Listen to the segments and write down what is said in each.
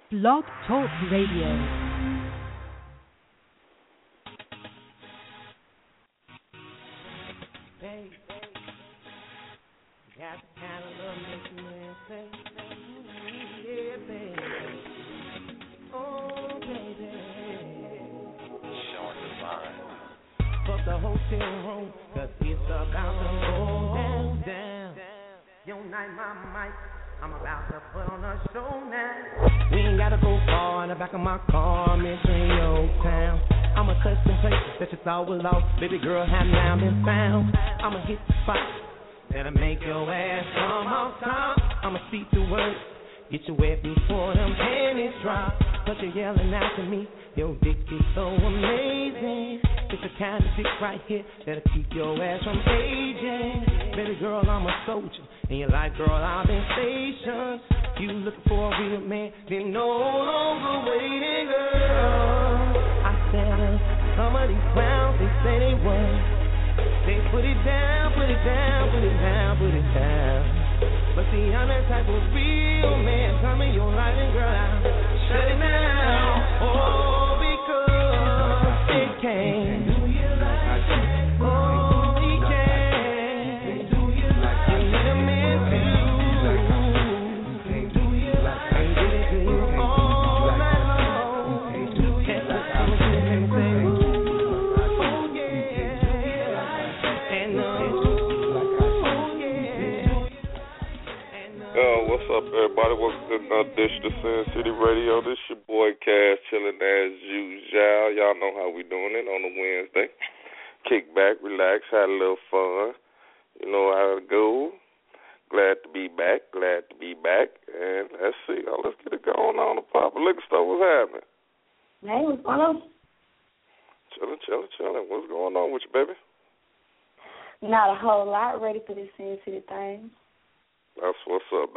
Blog Talk Radio. Baby, got the kind of love make you say, yeah, baby. Oh, baby. Showing divine. Fuck the hotel room, 'cause it's about to go down. Unite my mic, I'm about to put on a show now. We ain't gotta go far in the back of my car, I'm entering your town. I'ma touch some places that you thought was lost. Baby girl have now been found. I'ma hit the spot that'll make your ass come off top. I'ma see through words, get you wet before them panties drop. But you're yelling out to me, your dick is so amazing. It's the kind of dick right here that'll keep your ass from aging. Baby girl, I'm a soldier, and you're like, girl, I've been stationed. You looking for a real man, then no longer waiting, girl. I said, some of these clowns, they say they won. They put it down, put it down, put it down, put it down. But see, I'm that type of real man. Come in your life and girl, I'll shut it down. Oh, because it can. What's up, everybody? Welcome to another edition of Sin City Radio. This your boy Cass, chilling as usual. Y'all know how we doing it on a Wednesday. Kick back, relax, had a little fun. You know how it goes. Glad to be back, and let's see. Let's get it going on the Papa Liquor Store. What's happening? Hey, what's going on? Chilling. What's going on with you, baby? Not a whole lot. Ready for this Sin City thing. That's what's up.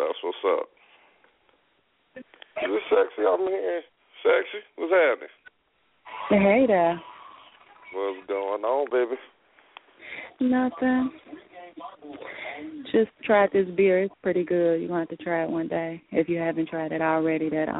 You sexy, I'm here. Sexy? What's happening? Hey there. What's going on, baby? Nothing. Just tried this beer. It's pretty good. You're going to have to try it one day if you haven't tried it already. That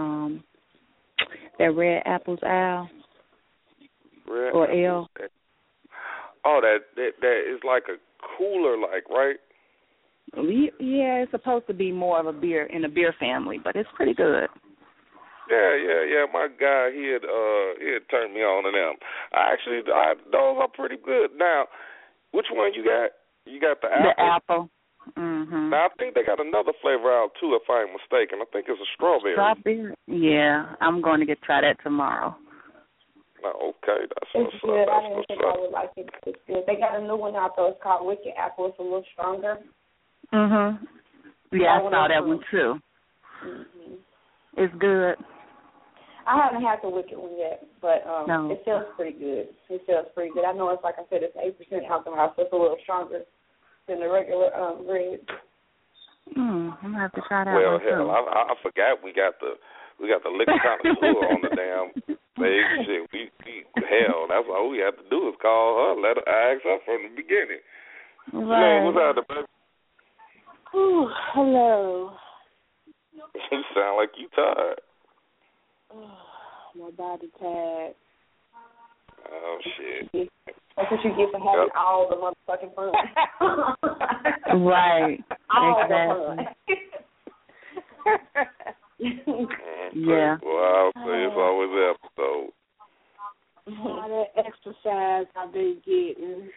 Red Apples Ale. Red or Ale. Oh, that is like a cooler, right? Yeah, it's supposed to be more of a beer in the beer family, but it's pretty good. Yeah. My guy, he had turned me on to them. Those are pretty good. Now, which one you got? You got the apple. The apple. Mhm. Now I think they got another flavor out too, if I ain't mistaken. I think it's a strawberry. Strawberry. Yeah, I'm going to try that tomorrow. Oh, okay, that's it's what's good. up. I didn't think I would like it. It's good. They got a new one out though. It's called Wicked Apple. It's a little stronger. Mhm. Yeah, I saw that one too. Mhm. It's good. I haven't had the Wicked one yet, but No. It feels pretty good. I know it's like I said, it's 8% alcohol, so it's a little stronger than the regular red. I'm gonna have to try that well, one hell, too. I forgot we got the liquor connoisseur on the damn page. Shit, that's all we have to do is call her, let her ask her from the beginning. Right. What's happening, baby? Ooh, hello. You sound like you tired. My body tired. Oh shit. That's what you get for having all the motherfucking fun. Right. All Exactly. the fun. Yeah. Well, I'll say it's always an episode. All that exercise I've been getting.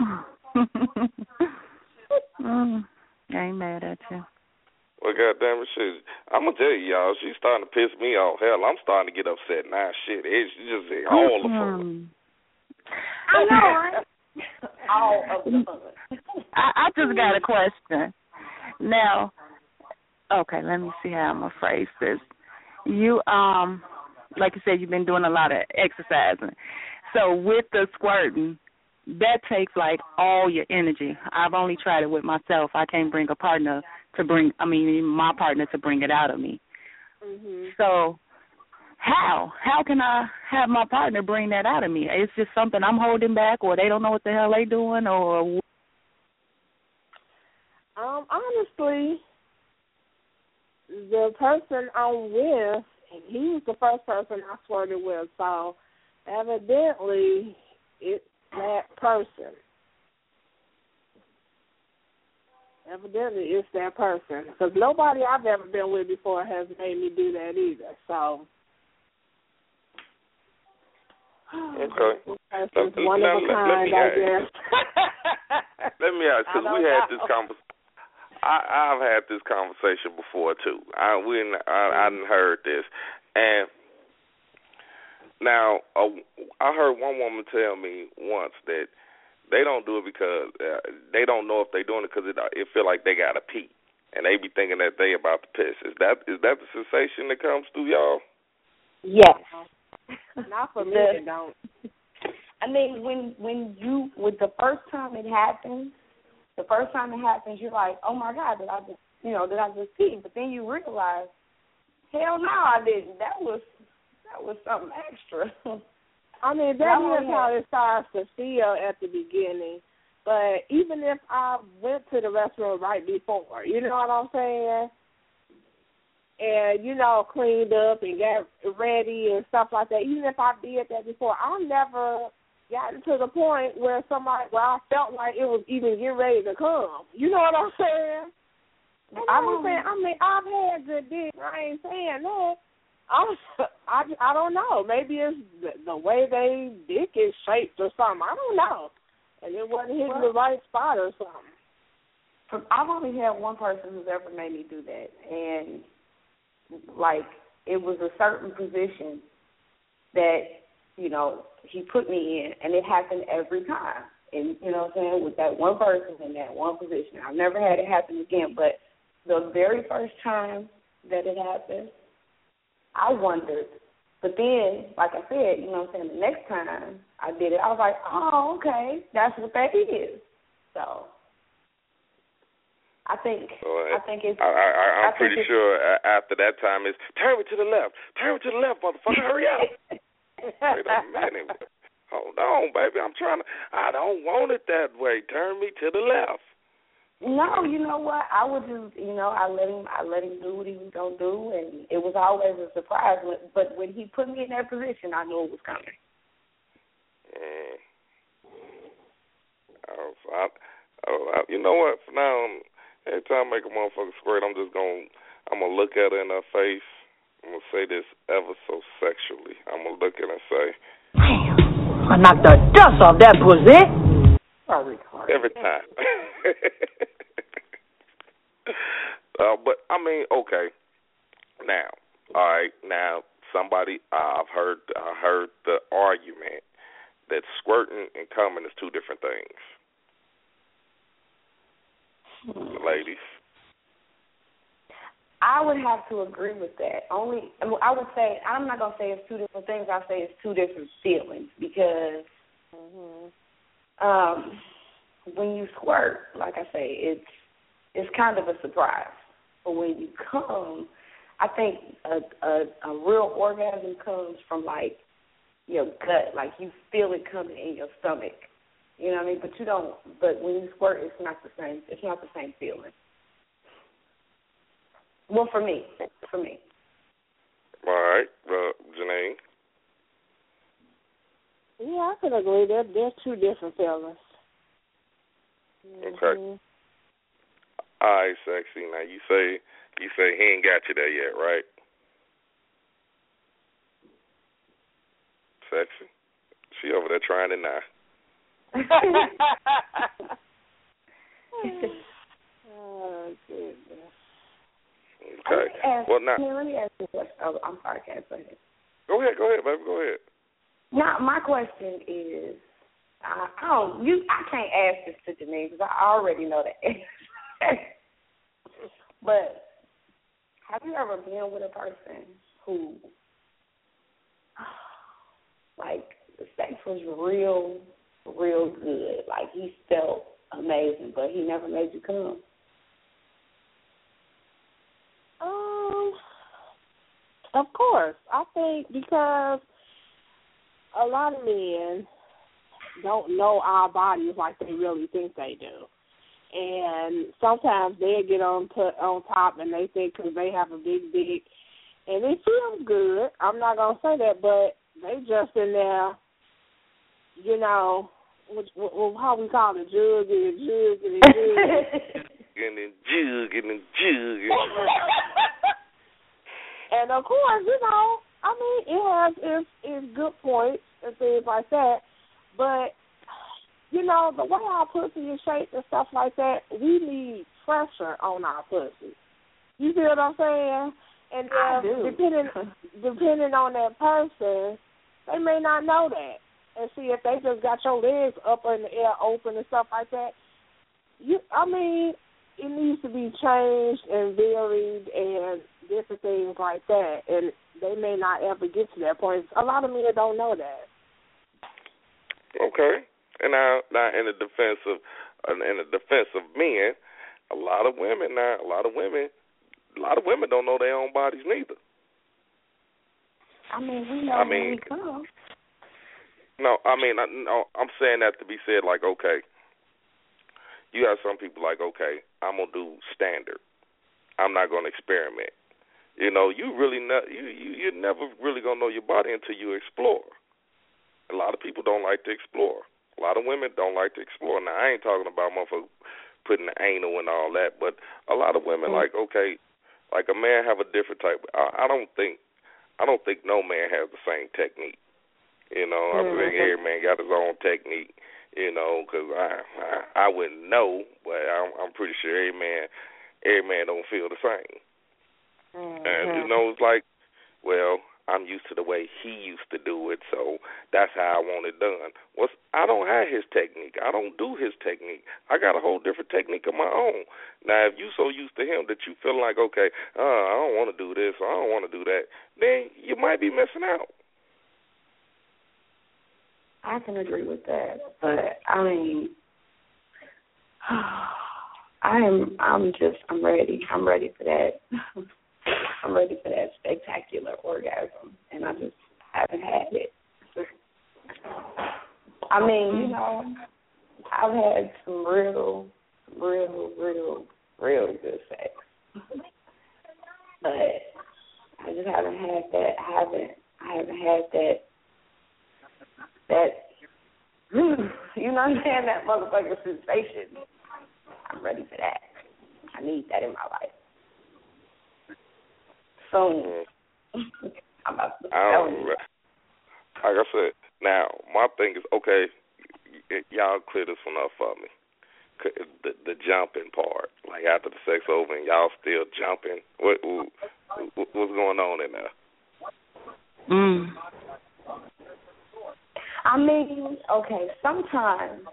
I ain't mad at you. Well, goddamn it, shit. I'm gonna tell you, y'all, she's starting to piss me off. Hell, I'm starting to get upset now. Shit, it's just all the fun. I know, right? All of the fun. I just got a question. Now, okay, let me see how I'm gonna phrase this. You, like you said, you've been doing a lot of exercising. So with the squirting, that takes like all your energy. I've only tried it with myself. I can't bring my partner to bring it out of me. Mm-hmm. So how can I have my partner bring that out of me? It's just something I'm holding back, or they don't know what the hell they doing, or Honestly, the person I'm with he was the first person I flirted with, so evidently it's that person. Evidently it's that person, because nobody I've ever been with before has made me do that either, so. Okay. It's one of a kind, I guess. Let me ask, because we had this conversation. I've had this conversation before too. I hadn't heard this, and now I heard one woman tell me once that they don't do it because they don't know if they're doing it because it feel like they gotta pee, and they be thinking that they about to piss. Is that the sensation that comes through y'all? Yes. Not for me, it don't. I mean, with the first time it happens, you're like, oh my God, did I just pee? But then you realize, hell no, I didn't. That was something extra. I mean, that is how it starts to feel at the beginning. But even if I went to the restroom right before, you know what I'm saying? And, cleaned up and got ready and stuff like that. Even if I did that before, I never gotten to the point where I felt like it was even getting ready to come. You know what I'm saying? I've had good dick. I ain't saying that. I don't know. Maybe it's the way they dick is shaped or something. I don't know. And it wasn't hitting the right spot or something. I've only had one person who's ever made me do that, and it was a certain position that, he put me in, and it happened every time. And, you know what I'm saying, with that one person in that one position. I've never had it happen again, but the very first time that it happened, I wondered. But then, like I said, the next time I did it, I was like, oh, okay, that's what that is. So I think it's. I'm pretty sure after that time it's turn me to the left, motherfucker, hurry up. Wait a minute, hold on, baby, I don't want it that way. Turn me to the left. No, you know what? I would just, I let him do what he was gonna do, and it was always a surprise. But when he put me in that position, I knew it was coming. You know what? For now, every time I make a motherfucker squirt, I'm gonna look at her in her face. I'm gonna say this ever so sexually. I'm gonna look at her and say, I knocked the dust off that pussy. Every time. But I mean, okay. Now, all right. Now, I've heard the argument that squirting and coming is two different things. Ladies, I would have to agree with that. I would say, I'm not gonna say it's two different things. I say it's two different feelings because. When you squirt, like I say, it's kind of a surprise. But when you come, I think a real orgasm comes from your gut, like you feel it coming in your stomach. You know what I mean? But you don't. But when you squirt, it's not the same. It's not the same feeling. Well, for me. All right, Janine. Yeah, I can agree. They're two different feelings. Okay. All right, sexy. Now you say he ain't got you there yet, right? Sexy. She over there trying it now. Oh goodness. Okay. Well, now. Let me ask you a question. Oh, I'm sorry, Kat. Go ahead. Go ahead, baby. Go ahead. Now, my question is, I can't ask this to Janine because I already know the answer. But have you ever been with a person who, the sex was real, real good? Like, he felt amazing, but he never made you come? Of course. I think because a lot of men don't know our bodies like they really think they do. And sometimes they get on top and they think because they have a big dick and it feels good. I'm not gonna say that, but they just in there, you know, how we call it, jugging. Jugging. And of course, you know, I mean, it has its good points and things like that, but you know, the way our pussy is shaped and stuff like that, we need pressure on our pussy. You see what I'm saying? And depending on that person, they may not know that. And see, if they just got your legs up in the air open and stuff like that, it needs to be changed and varied and different things like that. And they may not ever get to that point. A lot of men don't know that. Okay. And now in the defense of men, a lot of women don't know their own bodies neither. I mean, we know when we come. No, I'm saying that to be said, like, okay, you have some people like, okay, I'm gonna do standard. I'm not gonna experiment. You know, you're never really gonna know your body until you explore. A lot of people don't like to explore. A lot of women don't like to explore. Now, I ain't talking about motherfuckers putting the anal and all that, but a lot of women like, okay, like a man have a different type. I don't think no man has the same technique. You know, I think every man got his own technique. You know, because I wouldn't know, but I'm pretty sure every man don't feel the same. And you know, it's like, well, I'm used to the way he used to do it, so that's how I want it done. I don't have his technique. I don't do his technique. I got a whole different technique of my own. Now, if you so used to him that you feel like, okay, I don't want to do this or I don't want to do that, then you might be missing out. I can agree with that, but I mean, I'm ready. I'm ready for that. I'm ready for that spectacular orgasm, and I just haven't had it. I mean, you know, I've had some real good sex, but I just haven't had that. I haven't had that. You know what I'm saying? That motherfucker sensation. I'm ready for that. I need that in my life. So, I'm about to tell you. Like I said, now, my thing is, okay, y'all clear this one up for me. The jumping part, like after the sex over and y'all still jumping. What's going on in there? I mean, okay, sometimes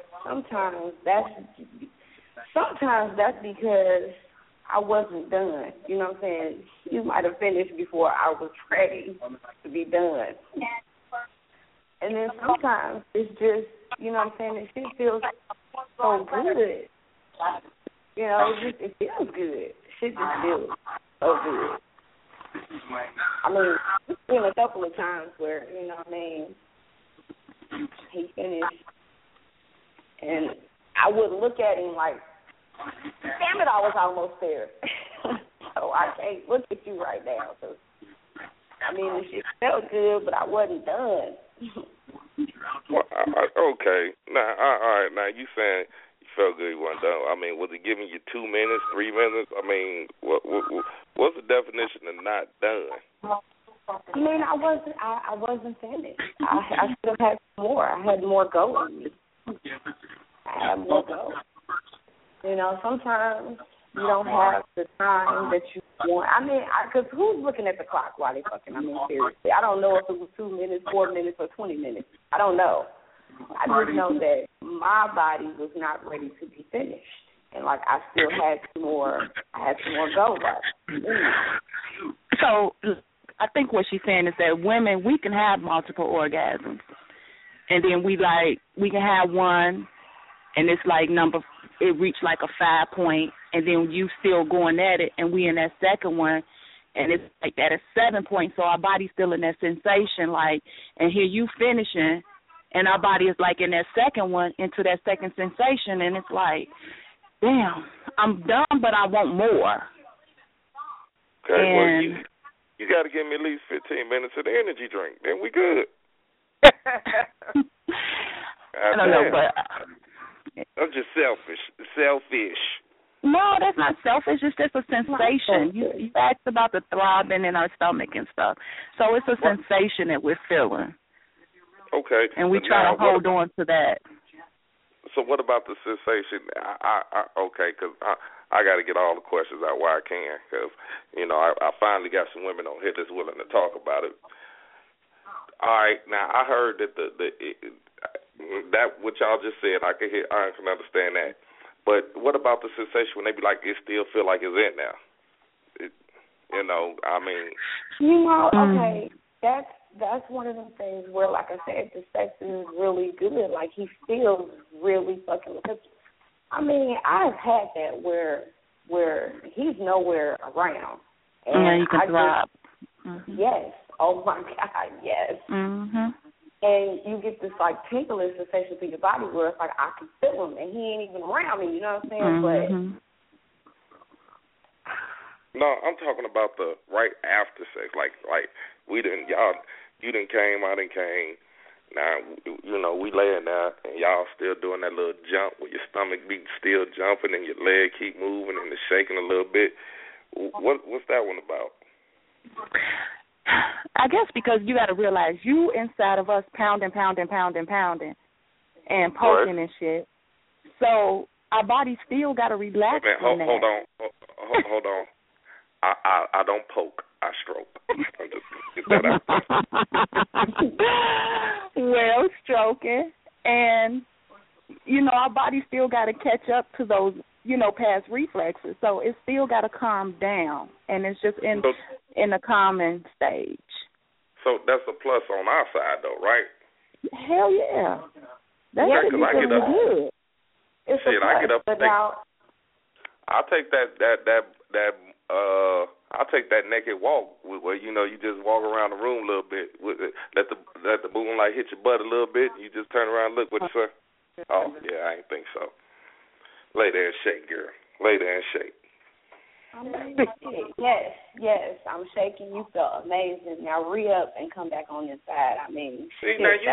that's because I wasn't done. You know what I'm saying? You might have finished before I was ready to be done. And then sometimes it's just, you know what I'm saying, it shit feels so good. You know, it feels good. Shit just feels so good. I mean, there's been a couple of times where, you know what I mean, he finished, and I would look at him like, damn it, I was almost there. So I can't look at you right now. Cause, I mean, the shit felt good, but I wasn't done. Well, okay. Now, all right. Now, you saying you felt good, you wasn't done. I mean, was it giving you 2 minutes, 3 minutes? I mean, what's the definition of not done? I mean, I wasn't finished. I should have had more. I had more go in me. I had more go. You know, sometimes you don't have the time that you want. I mean, because who's looking at the clock while they fucking? I mean, seriously. I don't know if it was 2 minutes, 4 minutes, or 20 minutes. I don't know. I just know that my body was not ready to be finished. And, like, I still had some more go left. So I think what she's saying is that women, we can have multiple orgasms, and then we can have one, and it's like it reached like a 5 point, and then you still going at it, and we in that second one, and it's like at a 7 point, so our body's still in that sensation, like, and here you finishing, and our body is like in that second one, into that second sensation, and it's like, damn, I'm done, but I want more. Okay, you got to give me at least 15 minutes of the energy drink. Then we good. I don't know, but I'm just selfish. Selfish. No, that's not selfish. It's just a sensation. You asked about the throbbing in our stomach and stuff. So it's a sensation that we're feeling. Okay. And we try to hold on to that. So what about the sensation? Okay, because I got to get all the questions out while I can, because, you know, I finally got some women on here that's willing to talk about it. All right, now I heard that that what y'all just said, I can understand that. But what about the sensation when they be like, it still feel like it's in there? You know, I mean. You know, okay, that's one of them things where, like I said, the sex is really good. Like, he feels really fucking good. I mean, I've had that where he's nowhere around. And yeah, you can throb. Yes. Oh, my God, yes. Mm-hmm. And you get this, like, tingling sensation through your body where it's like, I can feel him, and he ain't even around me, you know what I'm saying? Mm-hmm. But no, I'm talking about the right after sex. Like you didn't came, I didn't came. Now, you know, we laying there, and y'all still doing that little jump where your stomach be still jumping and your leg keep moving and it's shaking a little bit. What's that one about? I guess because you got to realize you inside of us pounding, and poking and shit. So our body still got to relax. Hold on. I don't poke. I stroke. I'm just get that out there. Well, stroking, and you know our body still got to catch up to those, you know, past reflexes. So it's still got to calm down, and it's just in a calming stage. So that's a plus on our side, though, right? Hell yeah. That's because I get up. Good. It's shit, I get up. I'll take I'll take that naked walk where, you know, you just walk around the room a little bit, let the moonlight hit your butt a little bit, and you just turn around and look what you say. Oh, yeah, I ain't think so. Lay there and shake, girl. Lay there and shake. Yes, I'm shaking. You feel amazing. Now re-up and come back on this side. I mean, you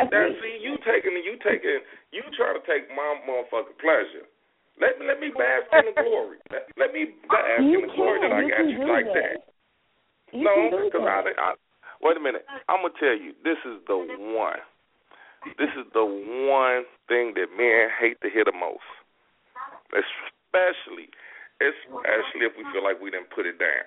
trying to take my motherfucking pleasure. Let me bask in the glory. Let me bask in the glory that I got you like that. No, because I wait a minute. I'm gonna tell you, this is the one. This is the one thing that men hate to hear the most, especially if we feel like we didn't put it down.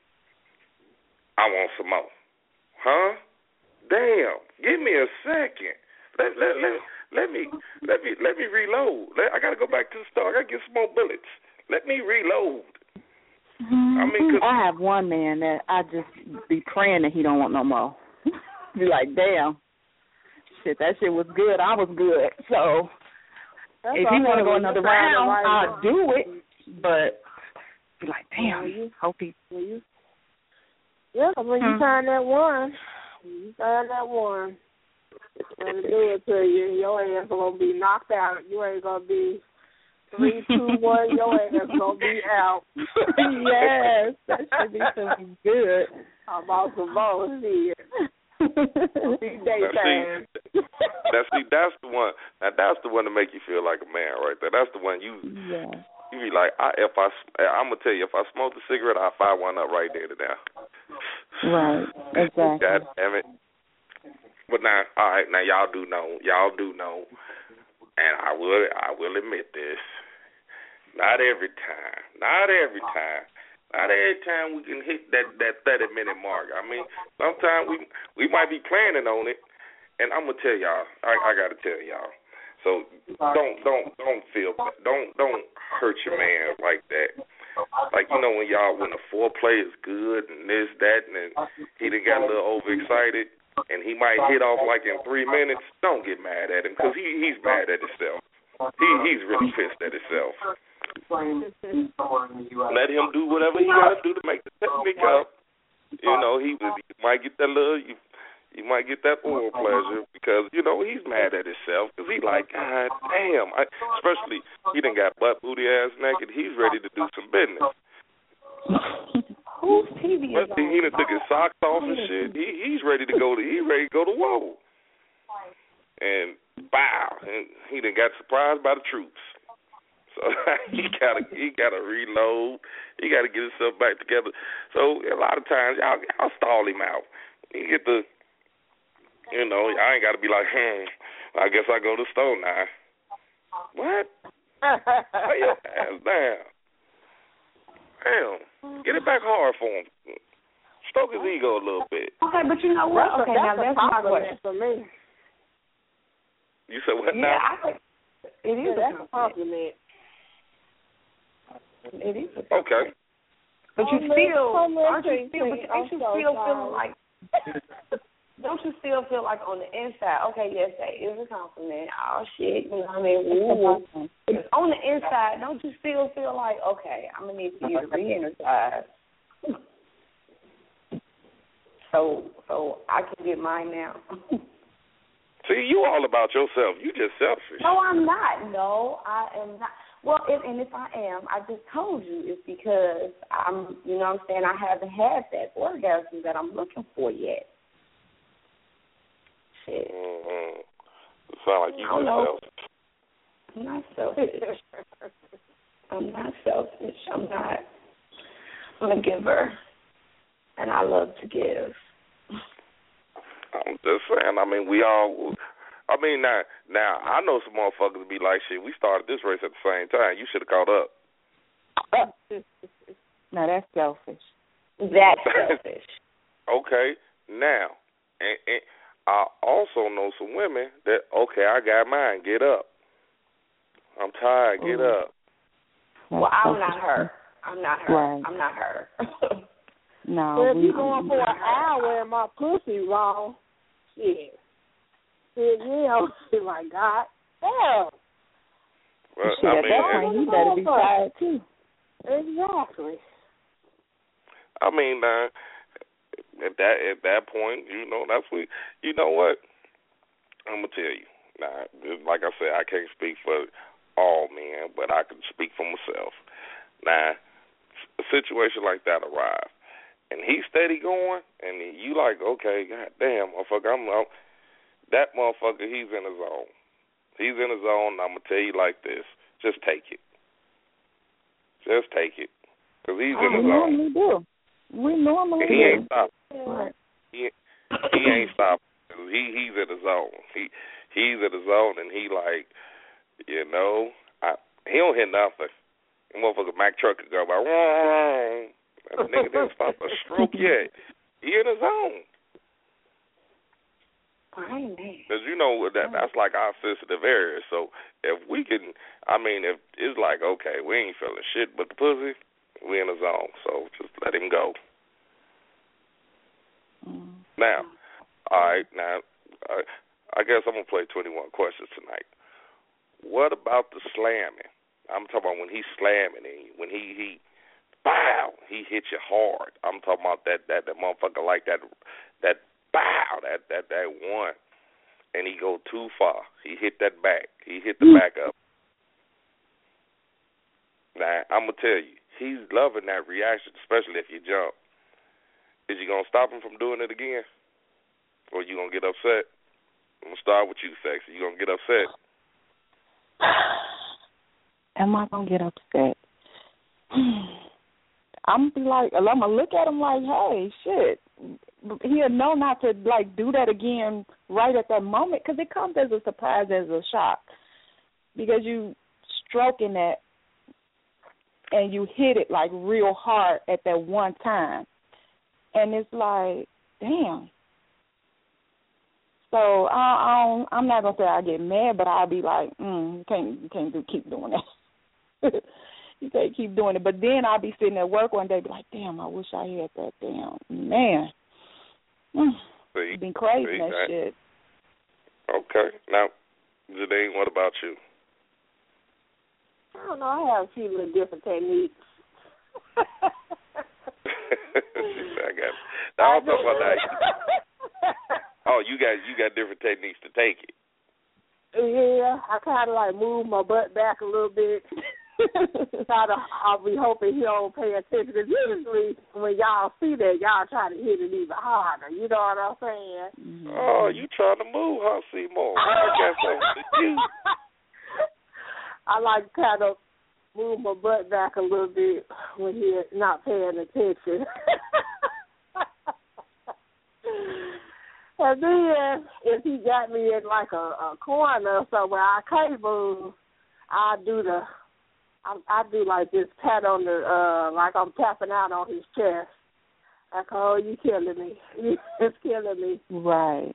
I want some more. Huh? Damn. Give me a second. Let me reload. I gotta go back to the store. I gotta get some more bullets. Let me reload. Mm-hmm. I have one man that I just be praying that he don't want no more. Be like, damn, shit, that shit was good. I was good. So if he want to go another round, I'll do it. But be like, damn, hope he. Yeah, when you find that one, and do it to you, your ass gonna be knocked out. You ain't gonna be 3, 2, 1. Your ass gonna be out. Yes, that should be something good. I'm about to bullshit. Daytime. That's the one. Now that's the one to make you feel like a man, right there. That's the one you. Yeah. You be like, I'm gonna tell you, if I smoked a cigarette, I'll fire one up right there to now. Right. Exactly. God damn it. But now, all right, now y'all do know, and I will admit this. Not every time we can hit that 30-minute mark. I mean, sometimes we might be planning on it, and I'm gonna tell y'all. I gotta tell y'all. So don't feel bad. Don't hurt your man like that. Like, you know, when the foreplay is good and this, that, and then he done got a little overexcited. And he might hit off like in 3 minutes. Don't get mad at him because he's mad at himself. He's really pissed at himself. Let him do whatever he got to do to make the technique up. You know, he might get that you might get that oral pleasure because, you know, he's mad at himself because he like, God damn. Especially he done got butt booty ass naked. He's ready to do some business. Whose TV is on? He done took his socks off and shit. He's ready to go to war. And bow, and he done got surprised by the troops. So he gotta reload. He gotta get himself back together. So a lot of times y'all stall him out. You get the, I ain't gotta be like, I guess I go to the store now. What? Lay your ass down. Damn. Get it back hard for him. Stroke his ego a little bit. Okay, but you know what? Okay, now that's my question for me. You said what now? Yeah, I think it is a compliment. It is a compliment. Okay. But you don't you still feel like on the inside, okay, yes, that is a compliment. Oh, shit, you know what I mean? Ooh. On the inside, don't you still feel like, okay, I'm going to need for you to re-energize. So I can get mine now. See, you all about yourself. You just selfish. No, I'm not. No, I am not. Well, and if I am, I just told you it's because I'm, you know what I'm saying, I haven't had that orgasm that I'm looking for yet. Shit. Mm-hmm. It sounds like you just selfish. I'm not selfish. I'm not selfish. I'm a giver, and I love to give. I'm just saying, now I know some motherfuckers be like, shit, we started this race at the same time. You should have caught up. Now that's selfish. That's selfish. Okay, now, and I also know some women that, okay, I got mine, get up. I'm tired, get up. Well, I'm not her. Right. I'm not her. No. Well, if you're going for an hour and my pussy wrong, shit. My God, damn. Well, shit, at that point, you better be tired too. Exactly. I mean, at that point, that's what. You know what? I'm gonna tell you. Now, like I said, I can't speak for all men, but I can speak for myself. Now, a situation like that arrives, and he's steady going, and you like, okay, goddamn, motherfucker, that motherfucker, he's in his zone. He's in his zone, and I'm gonna tell you like this: just take it. Just take it, because he's in his zone. We normally do. He ain't stopping. Right. He ain't stopping. He's in the zone. He's in the zone, and he like, he don't hear nothing. The motherfucker Mack truck could go by. That nigga didn't stop a stroke yet. He in the zone. Because that's like our sensitive area. So if we can, if it's like, okay, we ain't feeling shit but the pussy, we in the zone. So just let him go. Now, all right, I guess I'm going to play 21 questions tonight. What about the slamming? I'm talking about when he's slamming and when he bow, he hits you hard. I'm talking about that motherfucker like that bow, that one. And he go too far. He hit that back. He hit the back up. Now, I'm going to tell you, he's loving that reaction, especially if you jump. Is you going to stop him from doing it again? Or you going to get upset? I'm going to start with you, Sexy. You going to get upset? Am I going to get upset? I'm going to look at him like, hey, shit. He'll know not to, do that again right at that moment because it comes as a surprise, as a shock. Because you stroking that and you hit it, real hard at that one time. And it's like, damn. So I'm not going to say I get mad, but I'll be like, you can't keep doing that. You can't keep doing it. But then I'll be sitting at work one day be like, damn, I wish I had that. Damn, man. You've been crazy that shit. Okay. Now, Janine, what about you? I don't know. I have a few little different techniques. I got it. Now, I'm talking about that. Oh, you got different techniques to take it. Yeah, I kind of move my butt back a little bit. I'll be hoping he don't pay attention. Because usually when y'all see that, y'all try to hit it even harder. You know what I'm saying? Mm-hmm. Oh, you trying to move, huh, Seymour? I guess that's you. I like to kind of move my butt back a little bit when he's not paying attention. And then if he got me in like a corner somewhere I can't move, I do like this pat on the like I'm tapping out on his chest. Like, oh, you killing me. It's killing me. Right.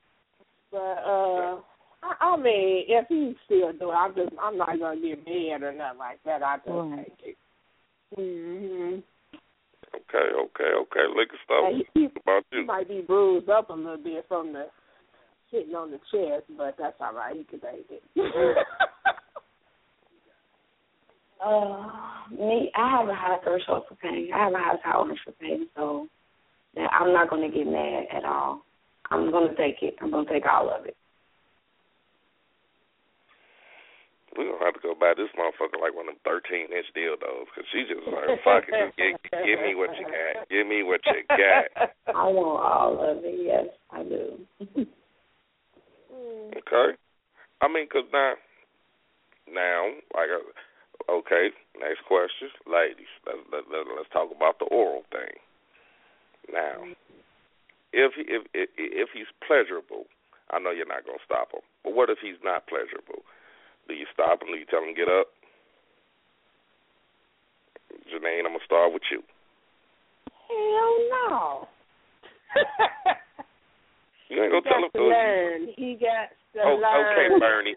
But I mean, if he's still doing it, I'm not gonna get mad or nothing like that. I just take it. Mhm. Okay. Liquor stuff. About you? He might be bruised up a little bit from the hitting on the chest, but that's all right. He can take it. Me, I have a high threshold for pain. I have a high tolerance for pain, so I'm not going to get mad at all. I'm going to take it. I'm going to take all of it. We're going to have to go buy this motherfucker like one of them 13-inch dildos, because she just like, fuck it, just give me what you got. Give me what you got. I want all of it, yes, I do. Okay. I mean, because now, like, okay, next question. Ladies, let's talk about the oral thing. Now, if he's pleasurable, I know you're not going to stop him, but what if he's not pleasurable? Do you stop him? Do you tell him to get up? Janine, I'm going to start with you. Hell no. You ain't going to tell him to learn. He got to learn. Okay, Bernie.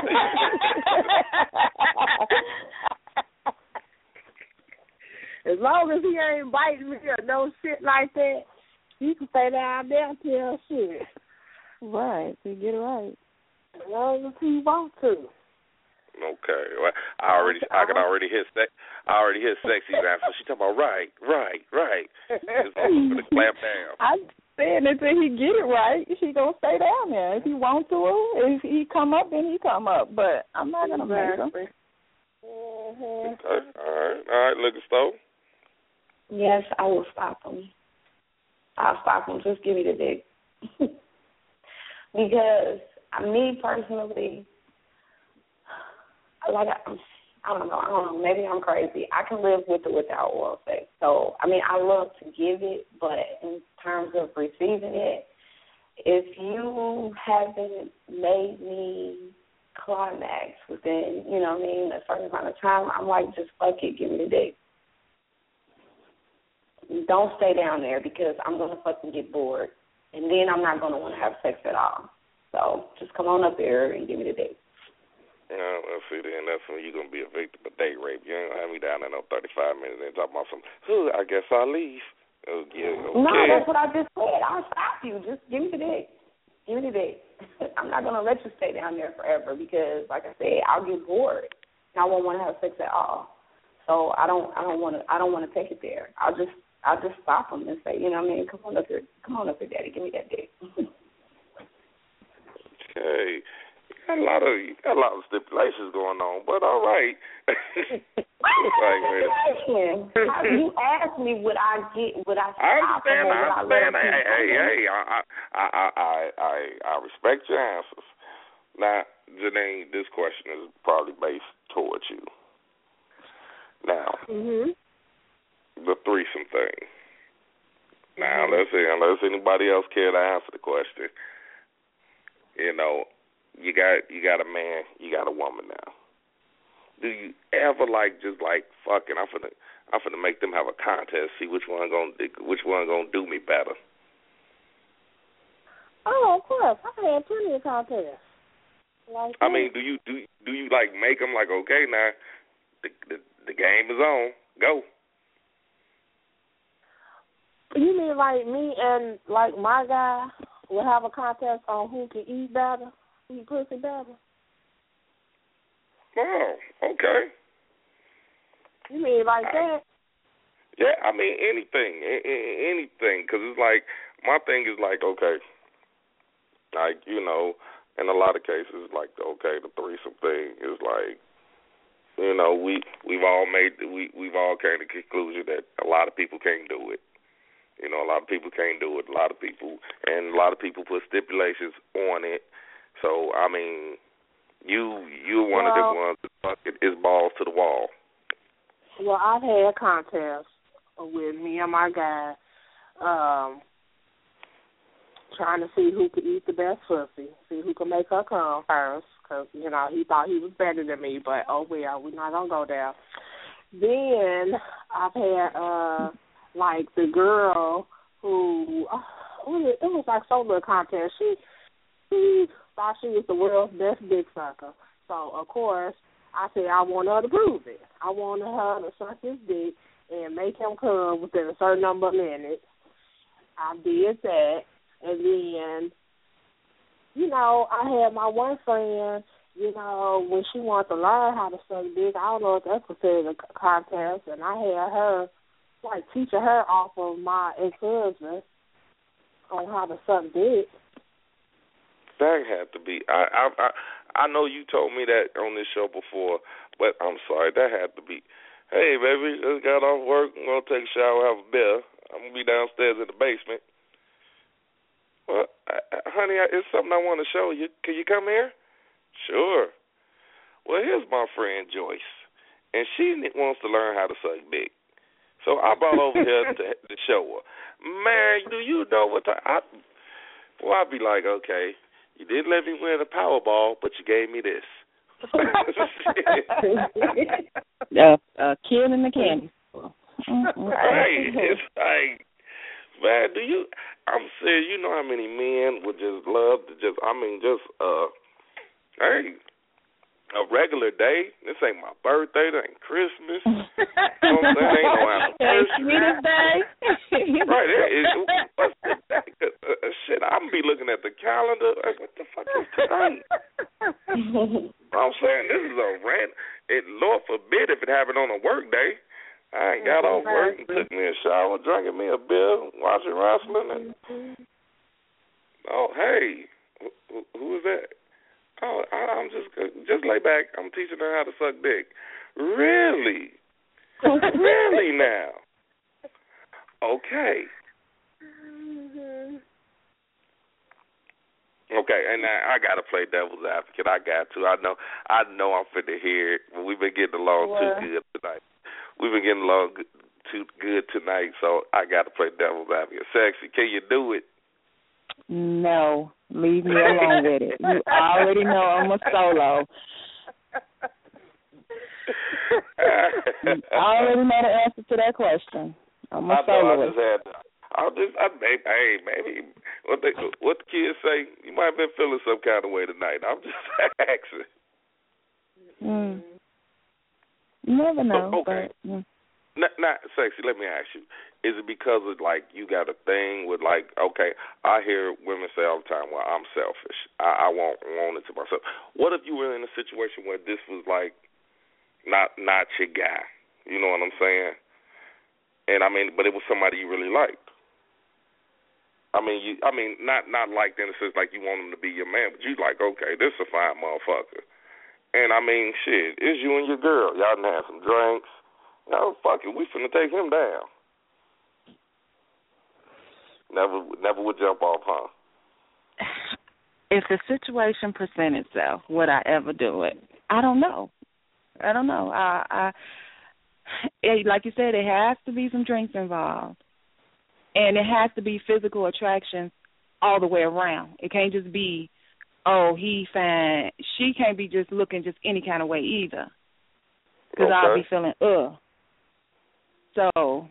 As long as he ain't biting me or no shit like that, he can stay down there and tell shit. Right, you get it right. As long as he wants to. Okay, well, I can already hear sexy answer. She talking about right. It's going to clamp down. I'm saying until he get it right, he gonna stay down there. If he wants to, if he come up, then he come up. But I'm not gonna make him. Okay, all right, Liquor Stove. Yes, I will stop him. I'll stop him. Just give me the dick. Because me personally, like I don't know, maybe I'm crazy. I can live with or without oral sex. So, I mean, I love to give it, but in terms of receiving it, if you haven't made me climax within, you know what I mean, a certain amount of time, I'm like, just fuck it, give me the dick. Don't stay down there because I'm going to fucking get bored. And then I'm not going to want to have sex at all. So just come on up there and give me the dick. Well, see, then that's when you're going to be a victim of date rape. You ain't going to have me down there no 35 minutes and talk about some, I guess I'll leave. Yeah, okay. No, that's what I just said. I'll stop you. Just give me the dick. Give me the dick. I'm not going to let you stay down there forever because, like I said, I'll get bored and I won't want to have sex at all. So I don't want to take it there. I'll just stop them and say, you know what I mean? Come on up here, daddy. Give me that dick. Okay. You got a lot of stipulations going on, but all right. You asked me would I stop? I understand. Hey, I respect your answers. Now, Janine, this question is probably based towards you. Now, the threesome thing. Now, let's see, unless anybody else care to answer the question. You know, you got a man, you got a woman now. Do you ever fucking? I'm finna make them have a contest, see which one gonna do me better. Oh, of course, I've had plenty of contests. Like I mean, do you like make them like, okay, now the game is on, go? You mean like me and like my guy will have a contest on who can eat better, eat pussy better? Oh, okay. You mean like that? Yeah, I mean anything, because it's like my thing is like, okay, like, you know, in a lot of cases, like, okay, the threesome thing is like, You know, we've all came to the conclusion that a lot of people can't do it. You know, a lot of people can't do it. A lot of people put stipulations on it. So I mean, you're one of the ones that is balls to the wall. Well, I've had contests with me and my guy, trying to see who could eat the best pussy, see who could make her come first, because, you know, he thought he was better than me, but, oh, well, we're not going to go there. Then I've had, like, the girl who, it was like some little contest. She thought she was the world's best dick sucker. So, of course, I said I want her to prove it. I wanted her to suck his dick and make him come within a certain number of minutes. I did that. And then, you know, I had my one friend, you know, when she wanted to learn how to suck dick, I don't know if that's considered a contest, and I had her, like, teaching her off of my ex-husband on how to suck dick. That had to be. I know you told me that on this show before, but I'm sorry, that had to be. Hey, baby, just got off work. I'm going to take a shower, have a beer. I'm going to be downstairs in the basement. Well, honey, it's something I want to show you. Can you come here? Sure. Well, here's my friend Joyce, and she wants to learn how to suck dick. So I brought over here to show her. Man, do you know what I'd be like, okay, you didn't let me win the Powerball, but you gave me this. Kid in the candy. Right. It's like, man, I'm serious, you know how many men would just love to hey, a regular day. This ain't my birthday. This ain't Christmas. You know what I'm saying? Ain't no anniversary. Right. What's that? Shit, I'm be looking at the calendar. Like, what the fuck is tonight? I'm saying this is a rant. Lord forbid if it happened on a work day. I ain't got off work and took me a shower, drinking me a beer, watching wrestling. And, oh, hey, who is that? Oh, I'm just lay back. I'm teaching her how to suck dick. Really? Really now? Okay. Okay, and now I got to play devil's advocate. I got to. I know I'm fit to hear it. We've been getting along too good tonight. We've been getting along too good tonight, so I got to play devil's advocate. Sexy, can you do it? No, leave me alone with it. You already know I'm a solo. You already know the answer to that question. I'm a soloist. Maybe what the kids say, you might have been feeling some kind of way tonight. I'm just asking. You never know. Okay. But, Not sexy. Let me ask you: is it because of like you got a thing with like? Okay, I hear women say all the time, "Well, I'm selfish. I want it to myself." What if you were in a situation where this was like not your guy? You know what I'm saying? And I mean, but it was somebody you really liked. I mean, not like in the sense like you want him to be your man, but you like, okay, this is a fine motherfucker. And I mean, shit, it's you and your girl. Y'all done had some drinks. No, fuck it, we finna take him down. Never would jump off, huh? If the situation presents itself, would I ever do it? I don't know. I like you said, it has to be some drinks involved. And it has to be physical attraction all the way around. It can't just be, oh, he fine. She can't be just looking just any kind of way either. Because I'll be feeling, So,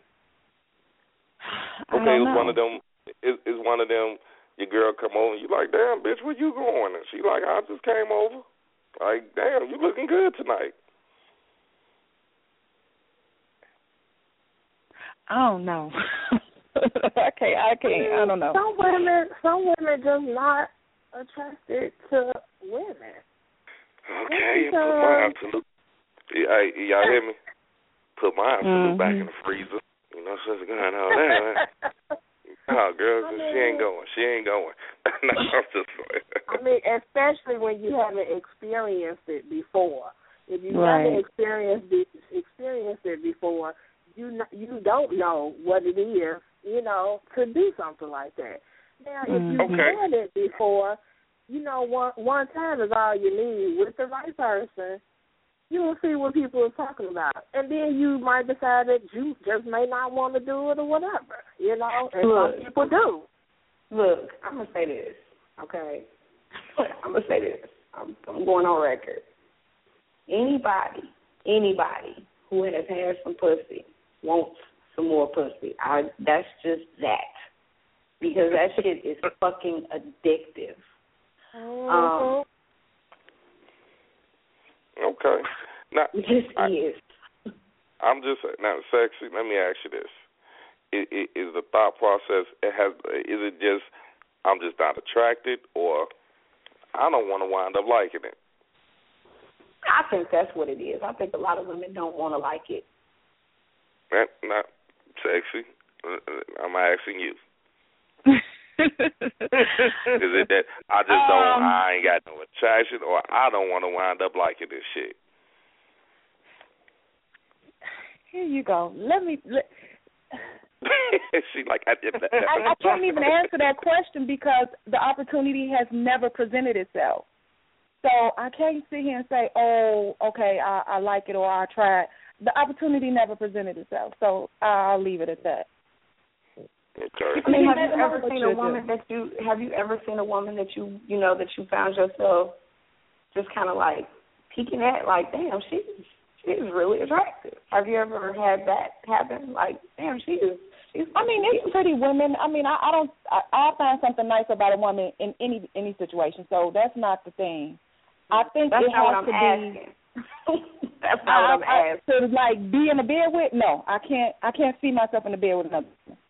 I don't know. One of them, is one of them, your girl come over and you like, damn, bitch, where you going? And she like, I just came over. Like, damn, you looking good tonight. I don't know. I can't. I don't know. Some women just not attracted to women. Okay, put my absolute. Y'all hear me? Put my absolute back in the freezer. You know, what's going on there. Oh, girl, she ain't going. No, I'm just I mean, especially when you haven't experienced it before. If you never experienced it before, you don't know what it is, to do something like that. Now, if you've done it before, one time is all you need. With the right person, you will see what people are talking about. And then you might decide that you just may not want to do it or whatever, and some people do. Look, I'm going to say this, okay? I'm going to say this. I'm going on record. Anybody who has had some pussy wants some more pussy. That's just that. Because that shit is fucking addictive. Okay. Now, is. I'm just now, sexy. Let me ask you this: is the thought process? Is it just I'm just not attracted, or I don't want to wind up liking it? I think that's what it is. I think a lot of women don't want to like it. Not sexy. I'm asking you. Is it that I just I ain't got no attraction, or I don't want to wind up liking this shit? Here you go. She like I can't even answer that question because the opportunity has never presented itself. So I can't sit here and say, oh, okay, I like it or I tried. The opportunity never presented itself, so I'll leave it at that. Okay. I mean, have you ever seen a woman that you that you found yourself just kind of like peeking at, like, damn, she's really attractive? Have you ever had that happen? Like, damn, she's I mean, it's pretty women. I mean, I find something nice about a woman in any situation, so that's not the thing. I think that's it has to asking. be. That's not what I'm asking. To like be in the bed with? No, I can't see myself in the bed with another.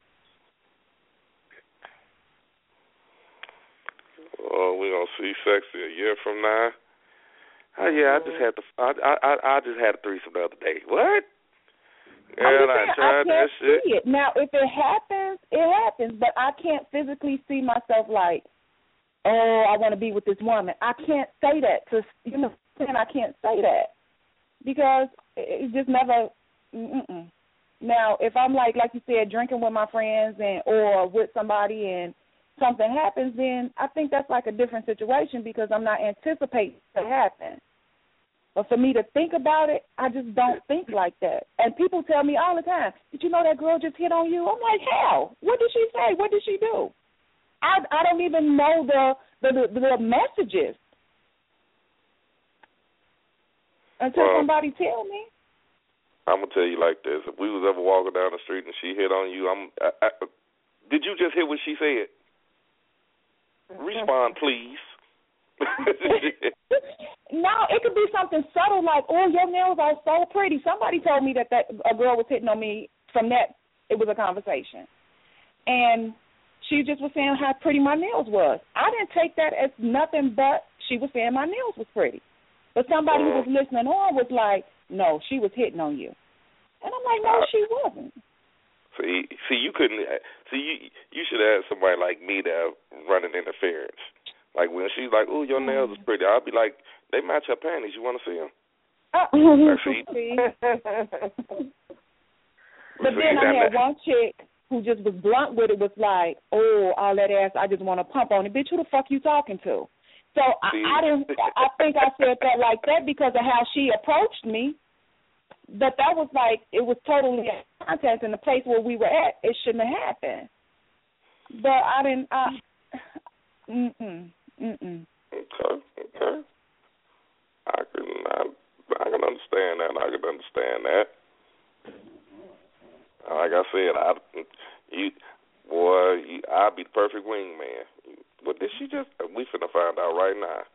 Oh, we're gonna see sexy a year from now. Oh yeah, I just had a threesome the other day. What? Yeah, I tried that shit. See it. Now, if it happens, it happens. But I can't physically see myself like, oh, I want to be with this woman. I can't say that I can't say that because it just never. Now, if I'm like you said, drinking with my friends or with somebody and something happens, then I think that's like a different situation because I'm not anticipating it to happen. But for me to think about it, I just don't think like that. And people tell me all the time, did you know that girl just hit on you? I'm like, how? What did she say? What did she do? I don't even know the messages until somebody tell me. I'm going to tell you like this. If we was ever walking down the street and she hit on you, did you just hear what she said? Respond, please. No, it could be something subtle like, oh, your nails are so pretty. Somebody told me that a girl was hitting on me from that. It was a conversation. And she just was saying how pretty my nails was. I didn't take that as nothing but she was saying my nails was pretty. But somebody who was listening on was like, no, she was hitting on you. And I'm like, no, she wasn't. See, you couldn't. See, you should have somebody like me there running interference. Like when she's like, "Ooh, your nails is pretty," I'll be like, "They match her panties. You want to see them?" But then I had one chick who just was blunt with it. Was like, "Oh, all that ass, I just want to pump on it." Bitch, who the fuck you talking to? So I didn't. I think I said that like that because of how she approached me. But that was like, it was totally in context in the place where we were at. It shouldn't have happened. But I didn't. Okay. I can understand that. Like I said, I'd be the perfect wingman. What did she just? We finna find out right now.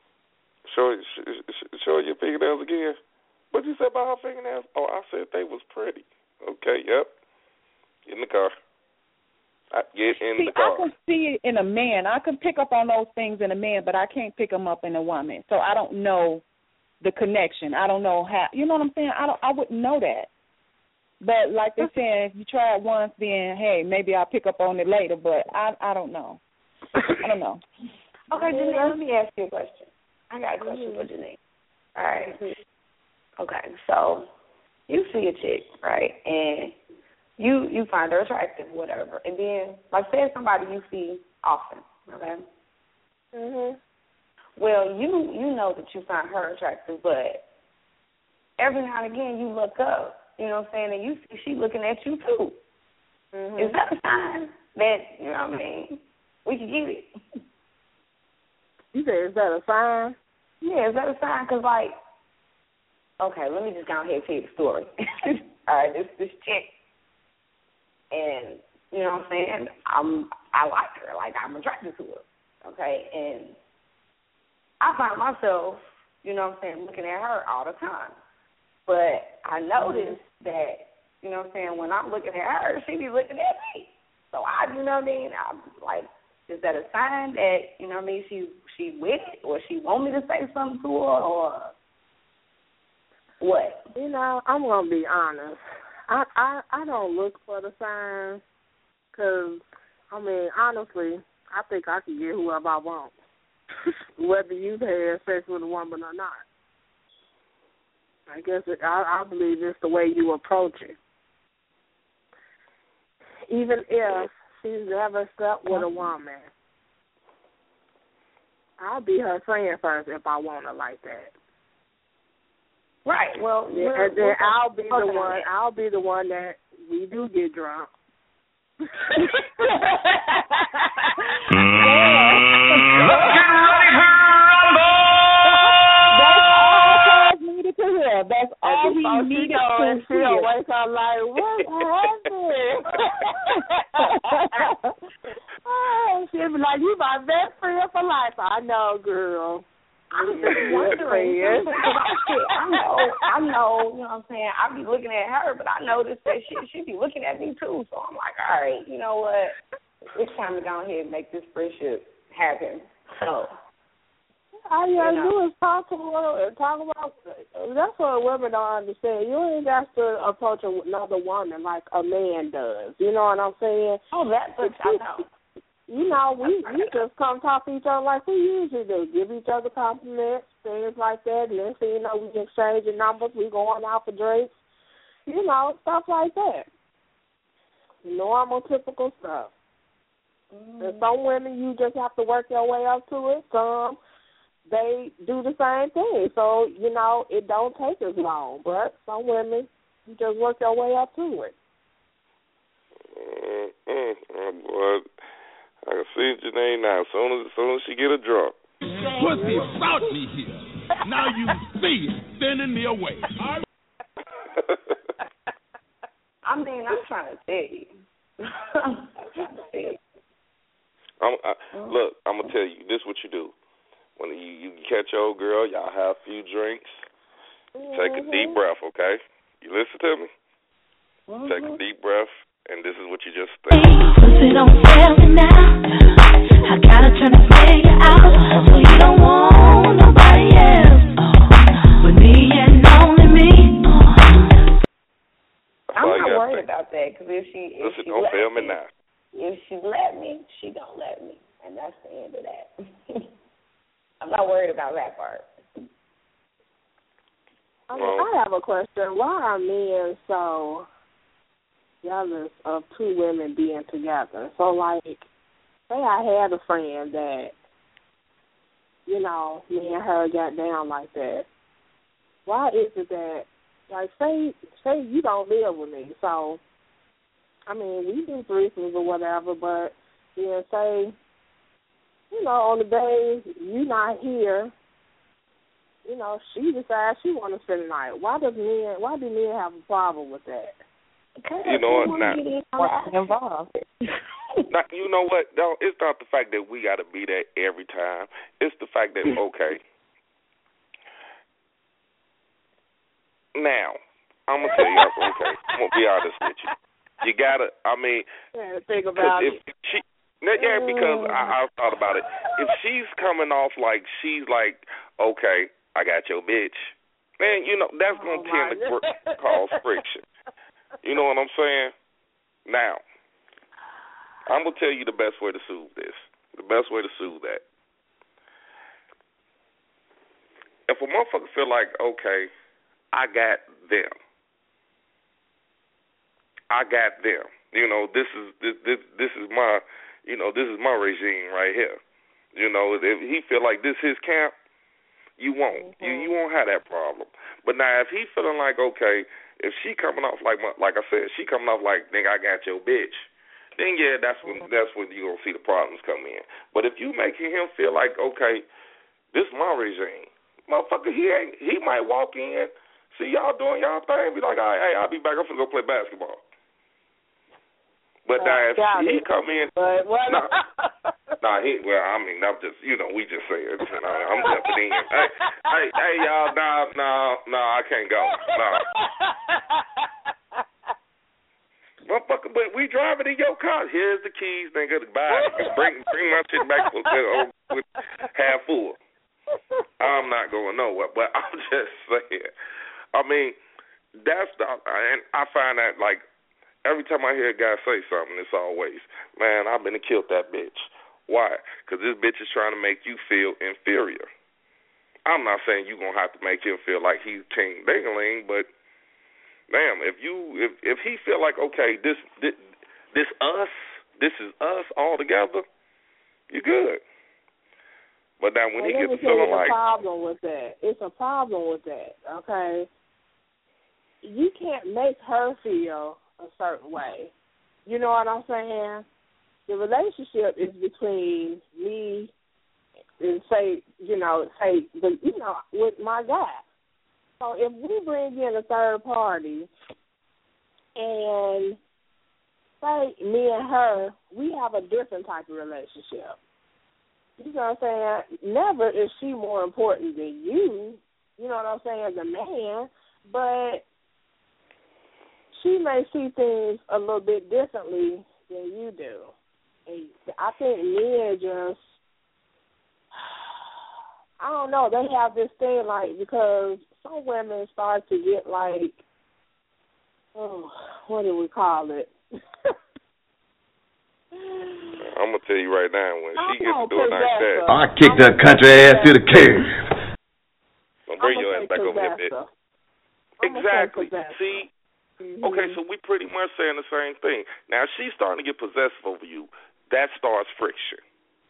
Show your fingernails again. What you say about her fingernails? Oh, I said they was pretty. Okay, yep. Get in the car. Get in the car. I can see it in a man. I can pick up on those things in a man, but I can't pick them up in a woman. So I don't know the connection. I don't know how. You know what I'm saying? I wouldn't know that. But like they said, if you try it once, then hey, maybe I'll pick up on it later. But I don't know. I don't know. Okay, Janine, let me ask you a question. I got a question for Janine. All right. Okay, so you see a chick, right, and you find her attractive, whatever, and then, like, say it's somebody you see often, okay? Mhm. Well, you know that you find her attractive, but every now and again you look up, you know what I'm saying, and you see she looking at you too. Mhm. Is that a sign that, you know what I mean, we can get it? You said, is that a sign? Yeah, is that a sign? Because, like, okay, let me just go ahead and tell you the story. All right, this chick, and, you know what I'm saying, I like her, like, I'm attracted to her, okay, and I find myself, you know what I'm saying, looking at her all the time. But I noticed that, you know what I'm saying, when I'm looking at her, she be looking at me. So you know what I mean, I'm like, is that a sign that, you know what I mean, she with it, or she want me to say something to her, or what? You know, I'm gonna be honest. I don't look for the signs, because, I mean, honestly, I think I can get whoever I want, whether you've had sex with a woman or not. I guess I believe it's the way you approach it. Even if she's never slept with a woman, I'll be her friend first if I want her like that. Right. Well, and then I'll be the one. I'll be the one that we do get drunk. Let's get ready to rumble! That's all he needed to hear. She'll wake up like, what happened? She'll be like, you my best friend for life. I know, girl. I'm just wondering. I know, you know what I'm saying? I be looking at her, but I noticed that she be looking at me too. So I'm like, all right, you know what? It's time to go ahead and make this friendship happen. So all you gotta do is talk to her and talk about it. That's what women don't understand. You ain't got to approach another woman like a man does. You know what I'm saying? Oh, that's what I know. You know, we just come talk to each other like we usually do. Give each other compliments, things like that. And then, you know, we exchanging numbers. We going out for drinks. You know, stuff like that. Normal, typical stuff. And some women, you just have to work your way up to it. Some, they do the same thing. So, you know, it don't take as long. But some women, you just work your way up to it. Boy, I can see Janae now. As soon as she get a drop. Pussy brought me here. Now you see it, sending me away. I mean, I'm trying to tell you. Look, I'm going to tell you, this is what you do. When you catch your old girl, y'all have a few drinks, take a deep breath, okay? You listen to me? Take a deep breath, and this is what you just think. Pussy don't fail me now. I gotta turn this nigga out, so you don't want nobody else. But me and only me. I'm not worried about that, because if she don't fail me now. If she let me, she gonna let me, and that's the end of that. I'm not worried about that part. I have a question. Why are men so jealous of two women being together? So, like, say I had a friend that, you know, me and her got down like that. Why is it that, like, say you don't live with me, so, I mean, we do threesomes or whatever, but, yeah, say, you know, on the days you not here, you know, she decides she want to spend the night. Why do men have a problem with that? You know what? Involved. You know what? No, it's not the fact that we got to be there every time. It's the fact that, okay, now, I'm going to tell you, okay, I'm going to be honest with you. You got to, I mean, think about it. Yeah, because I thought about it. If she's coming off like she's like, okay, I got your bitch, man, you know, that's going to tend to cause friction. You know what I'm saying? Now, I'm going to tell you the best way to soothe this. The best way to soothe that. If a motherfucker feel like, okay, I got them. This is my, this is my regime right here. If he feel like this his camp, you won't. You won't have that problem. But now if he feeling like, okay, if she coming off like I said, she coming off like, nigga, I got your bitch, then yeah, that's when you gonna see the problems come in. But if you making him feel like, okay, this is my regime, motherfucker, he might walk in, see y'all doing y'all thing, be like, all right, hey, I'll be back. I'm finna go play basketball. But now if he come in, I'm just, we just say it. I'm jumping in. Hey, y'all, no, I can't go. No. Motherfucker, but we driving in your car. Here's the keys, nigga. Bye. Bring my shit back with half full. I'm not going nowhere, but I'm just saying. I mean, and I find that, like, every time I hear a guy say something, it's always, man, I've been and killed that bitch. Why? Because this bitch is trying to make you feel inferior. I'm not saying you're going to have to make him feel like he's king ding-a-ling, but, damn, if he feel like, okay, this is us all together, you're good. But now when he gets feeling like... It's a problem with that, okay? You can't make her feel a certain way. You know what I'm saying? The relationship is between me and with my guy. So if we bring in a third party and say me and her, we have a different type of relationship. You know what I'm saying? Never is she more important than you. You know what I'm saying? As a man, but she may see things a little bit differently than you do. And I think men just, I don't know, they have this thing like, because some women start to get like, what do we call it? I'm going to tell you right now, when she gets to doing like that, I kick that country ass to the curb. Don't bring your ass back over here, bitch. Exactly. See? Okay, so we pretty much saying the same thing. Now, if she's starting to get possessive over you, that starts friction.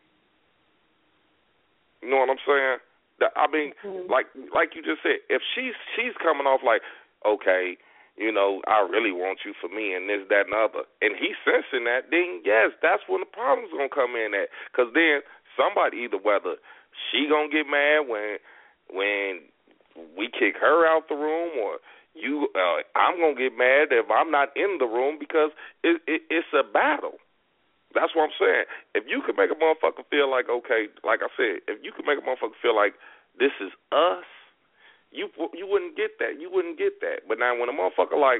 You know what I'm saying? I mean, like you just said, if she's coming off like, okay, I really want you for me and this, that, and the other, and he's sensing that, then yes, that's when the problem's going to come in at. Because then somebody, either whether she going to get mad when we kick her out the room, or I'm going to get mad if I'm not in the room, because it's a battle. That's what I'm saying. If you could make a motherfucker feel like, okay, like I said, if you could make a motherfucker feel like this is us, you wouldn't get that. You wouldn't get that. But now when a motherfucker like,